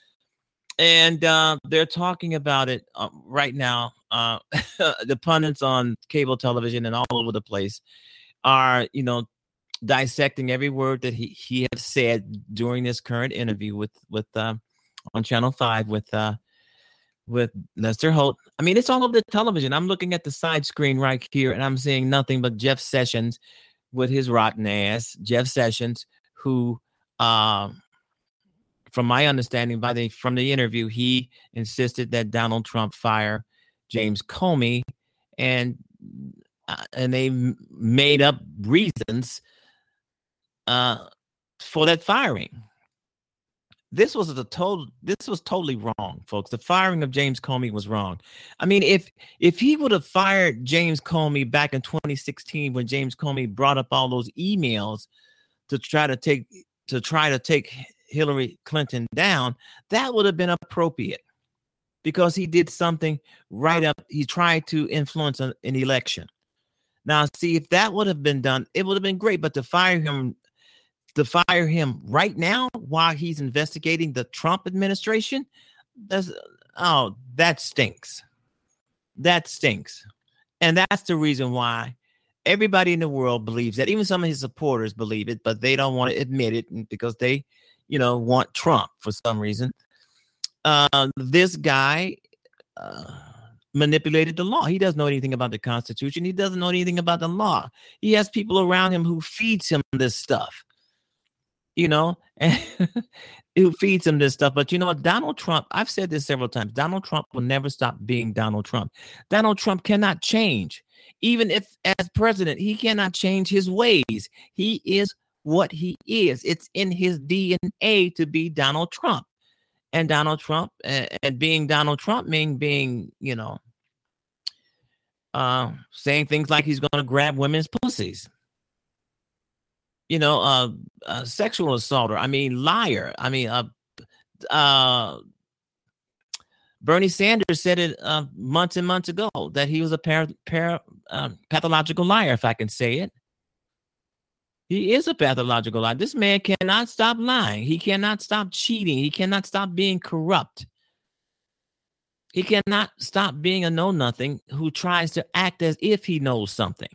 And uh, they're talking about it uh, right now. Uh, the pundits on cable television and all over the place are, you know, dissecting every word that he, he has said during this current interview with with uh, on Channel five with uh, with Lester Holt. I mean, it's all over the television. I'm looking at the side screen right here, and I'm seeing nothing but Jeff Sessions with his rotten ass, Jeff Sessions, who, uh, from my understanding, by the from the interview, he insisted that Donald Trump fire James Comey, and uh, and they m- made up reasons uh, for that firing. This was a total. This was totally wrong, folks. The firing of James Comey was wrong. I mean, if if he would have fired James Comey back in twenty sixteen, when James Comey brought up all those emails to try to take to try to take Hillary Clinton down, that would have been appropriate because he did something right up. He tried to influence an, an election. Now, see, if that would have been done, it would have been great. But to fire him. To fire him right now while he's investigating the Trump administration, that's, oh, that stinks. That stinks. And that's the reason why everybody in the world believes that. Even some of his supporters believe it, but they don't want to admit it because they, you know, want Trump for some reason. Uh, this guy uh, manipulated the law. He doesn't know anything about the Constitution. He doesn't know anything about the law. He has people around him who feeds him this stuff. You know, and who feeds him this stuff. But you know what? Donald Trump, I've said this several times, Donald Trump will never stop being Donald Trump. Donald Trump cannot change. Even if as president, he cannot change his ways. He is what he is. It's in his D N A to be Donald Trump. And Donald Trump, uh, and being Donald Trump means being, you know, uh, saying things like he's going to grab women's pussies. You know, uh, uh, sexual assaulter. I mean, liar. I mean, uh, uh, Bernie Sanders said it uh, months and months ago that he was a par- par- uh, pathological liar, if I can say it. He is a pathological liar. This man cannot stop lying. He cannot stop cheating. He cannot stop being corrupt. He cannot stop being a know-nothing who tries to act as if he knows something.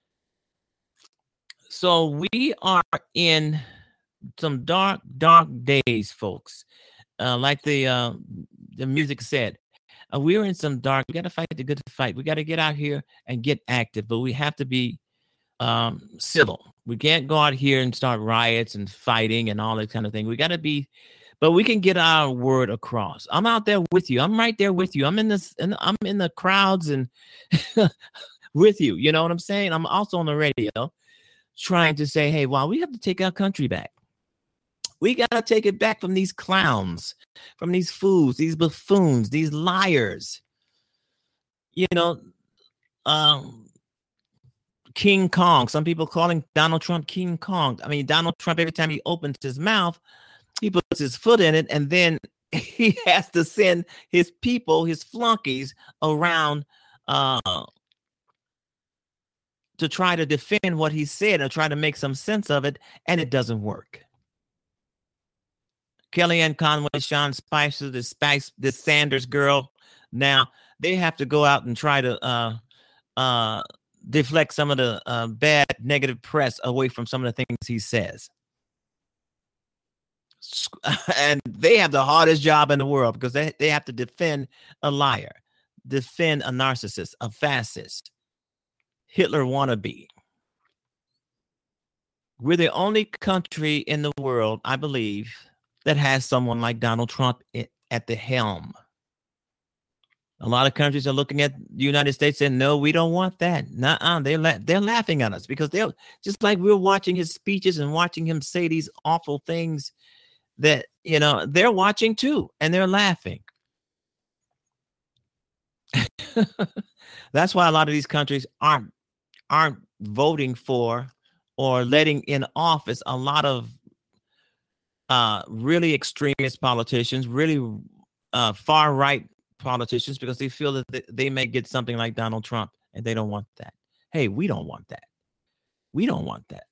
So we are in some dark, dark days, folks. Uh, like the uh, the music said, uh, we're in some dark. We got to fight the good fight. We got to get out here and get active, but we have to be um, civil. We can't go out here and start riots and fighting and all that kind of thing. We got to be, but we can get our word across. I'm out there with you. I'm right there with you. I'm in this, and I'm in the crowds and with you. You know what I'm saying? I'm also on the radio trying to say, hey, well, we have to take our country back. We got to take it back from these clowns, from these fools, these buffoons, these liars. You know, um, King Kong. Some people calling Donald Trump King Kong. I mean, Donald Trump, every time he opens his mouth, he puts his foot in it, and then he has to send his people, his flunkies, around uh, to try to defend what he said or try to make some sense of it, and it doesn't work. Kellyanne Conway, Sean Spicer, this Spice, this Sanders girl, now they have to go out and try to uh, uh, deflect some of the uh, bad negative press away from some of the things he says. And they have the hardest job in the world because they, they have to defend a liar, defend a narcissist, a fascist, Hitler wannabe. We're the only country in the world, I believe, that has someone like Donald Trump at the helm. A lot of countries are looking at the United States and no, we don't want that. Nuh-uh. They're, la- they're laughing at us because they're just like we're watching his speeches and watching him say these awful things that, you know, they're watching too, and they're laughing. That's why a lot of these countries aren't, aren't voting for or letting in office a lot of uh, really extremist politicians, really uh, far-right politicians, because they feel that they, they may get something like Donald Trump, and they don't want that. Hey, we don't want that. We don't want that.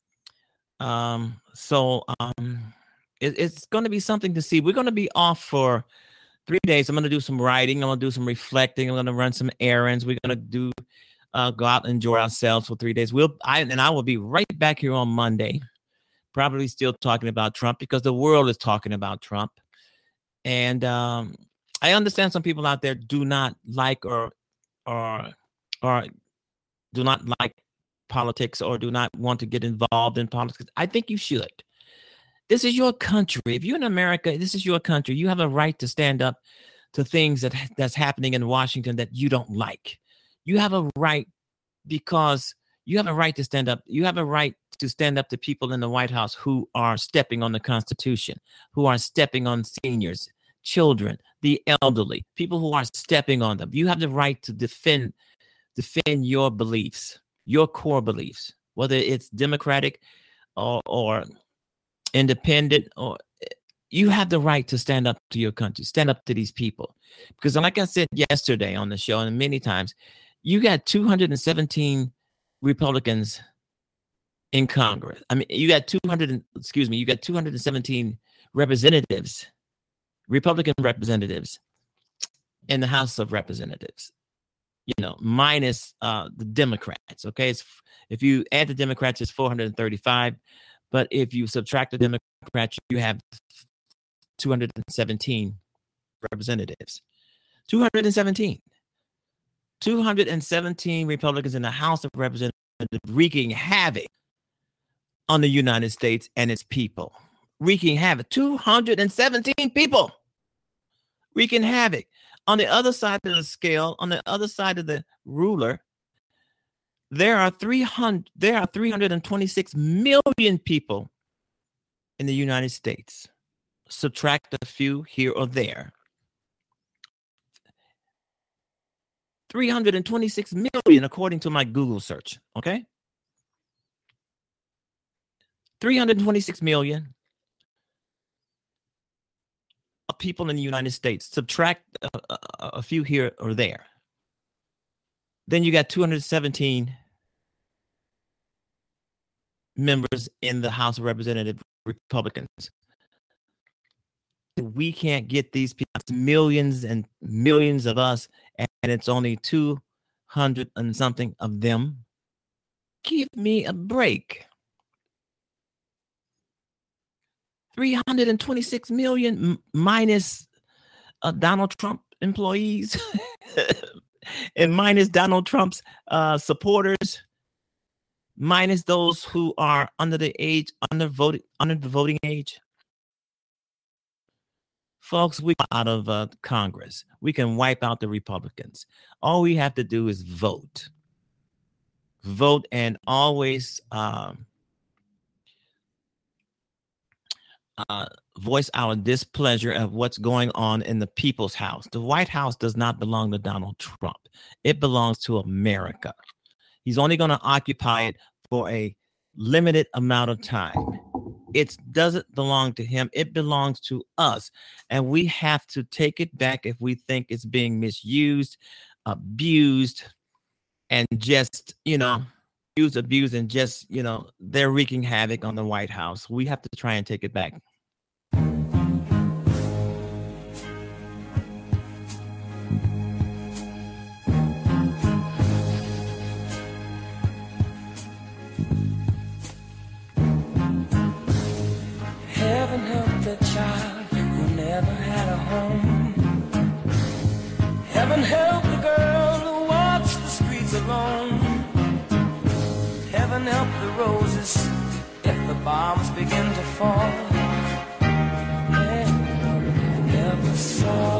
Um, so um, it, it's going to be something to see. We're going to be off for three days. I'm going to do some writing. I'm going to do some reflecting. I'm going to run some errands. We're going to do uh, go out and enjoy ourselves for three days. We'll I and I will be right back here on Monday, probably still talking about Trump because the world is talking about Trump. And um, I understand some people out there do not like or or or do not like politics or do not want to get involved in politics. I think you should. This is your country. If you're in America, this is your country. You have a right to stand up to things that that's happening in Washington that you don't like. You have a right because you have a right to stand up. You have a right to stand up to people in the White House who are stepping on the Constitution, who are stepping on seniors, children, the elderly, people who are stepping on them. You have the right to defend defend your beliefs, your core beliefs, whether it's democratic or, or independent, or you have the right to stand up to your country, stand up to these people. Because like I said yesterday on the show and many times, you got two hundred seventeen Republicans in Congress. I mean, you got two hundred, excuse me, you got two hundred seventeen representatives, Republican representatives in the House of Representatives, you know, minus uh, the Democrats. Okay. It's, if you add the Democrats, it's four hundred thirty-five. But if you subtract the Democrats, you have two hundred seventeen representatives. two hundred seventeen. two hundred seventeen Republicans in the House of Representatives wreaking havoc on the United States and its people. Wreaking havoc. two hundred seventeen people wreaking havoc. On the other side of the scale, on the other side of the ruler, there are three hundred, there are three hundred twenty-six million people in the United States. Subtract a few here or there. three hundred twenty-six million, according to my Google search. Okay. three hundred twenty-six million of people in the United States. Subtract a, a, a few here or there. Then you got two hundred seventeen members in the House of Representatives, Republicans. We can't get these people, millions and millions of us, and it's only two hundred and something of them. Give me a break. three hundred twenty-six million m- minus uh, Donald Trump employees and minus Donald Trump's uh, supporters. minus those who are under the age, under voting, under the voting age. Folks, we are out of uh, Congress. We can wipe out the Republicans. All we have to do is vote. Vote and always um, uh, voice our displeasure of what's going on in the people's house. The White House does not belong to Donald Trump. It belongs to America. He's only going to occupy it for a limited amount of time. It doesn't belong to him. It belongs to us. And we have to take it back if we think it's being misused, abused, and just, you know, used, abused, and just, you know, they're wreaking havoc on the White House. We have to try and take it back. Heaven help the child who never had a home. Heaven help the girl who walks the streets alone. Heaven help the roses if the bombs begin to fall. Heaven never saw.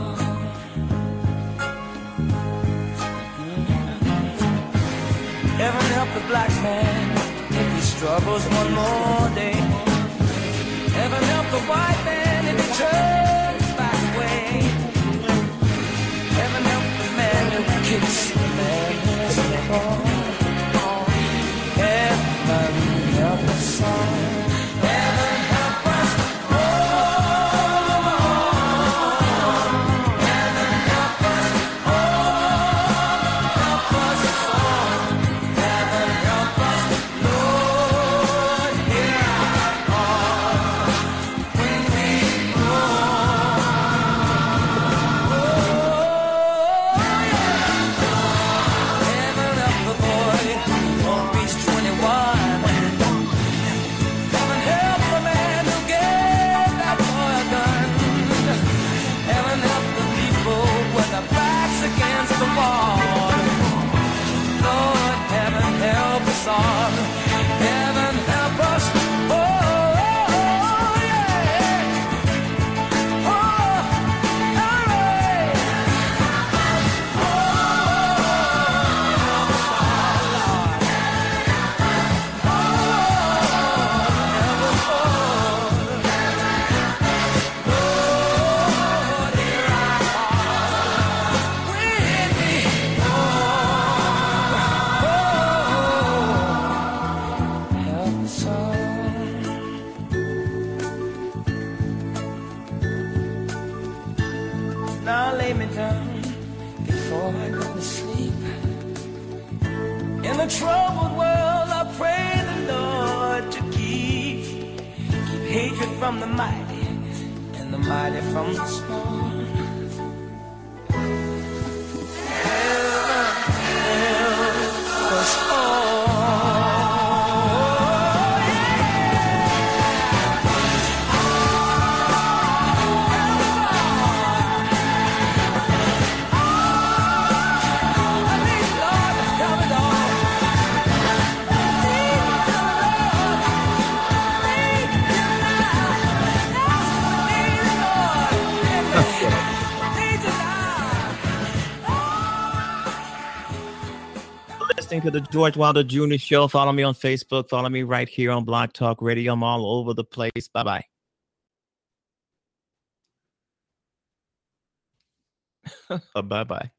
Heaven help the black man if he struggles one more day. Heaven help the white man if he turns back away. Heaven help the man who kicks the man who's in the ball. Heaven help us all. Heaven help us all. Heaven help us all. Help us all. Heaven help us, Lord, hear our call when we fall. Oh, heaven help the boy who won't reach twenty-one. Heaven help the man who gave that boy a gun. Heaven help the people with their backs against the wall. Lord, heaven help us all. Heaven help us. Oh, yeah. Oh, all right. Oh, help us all, Lord. Oh, help us all. Lord, hear our call when we fall. Oh, help us all. Now lay me down before I go to sleep. In a troubled world, I pray the Lord to keep keep hatred from the mighty and the mighty from the small. Heaven help us all. Please, Lord, help it all. Listening to the George Wilder Junior Show. Follow me on Facebook. Follow me right here on Blog Talk Radio. I'm all over the place. Bye-bye. Bye-bye.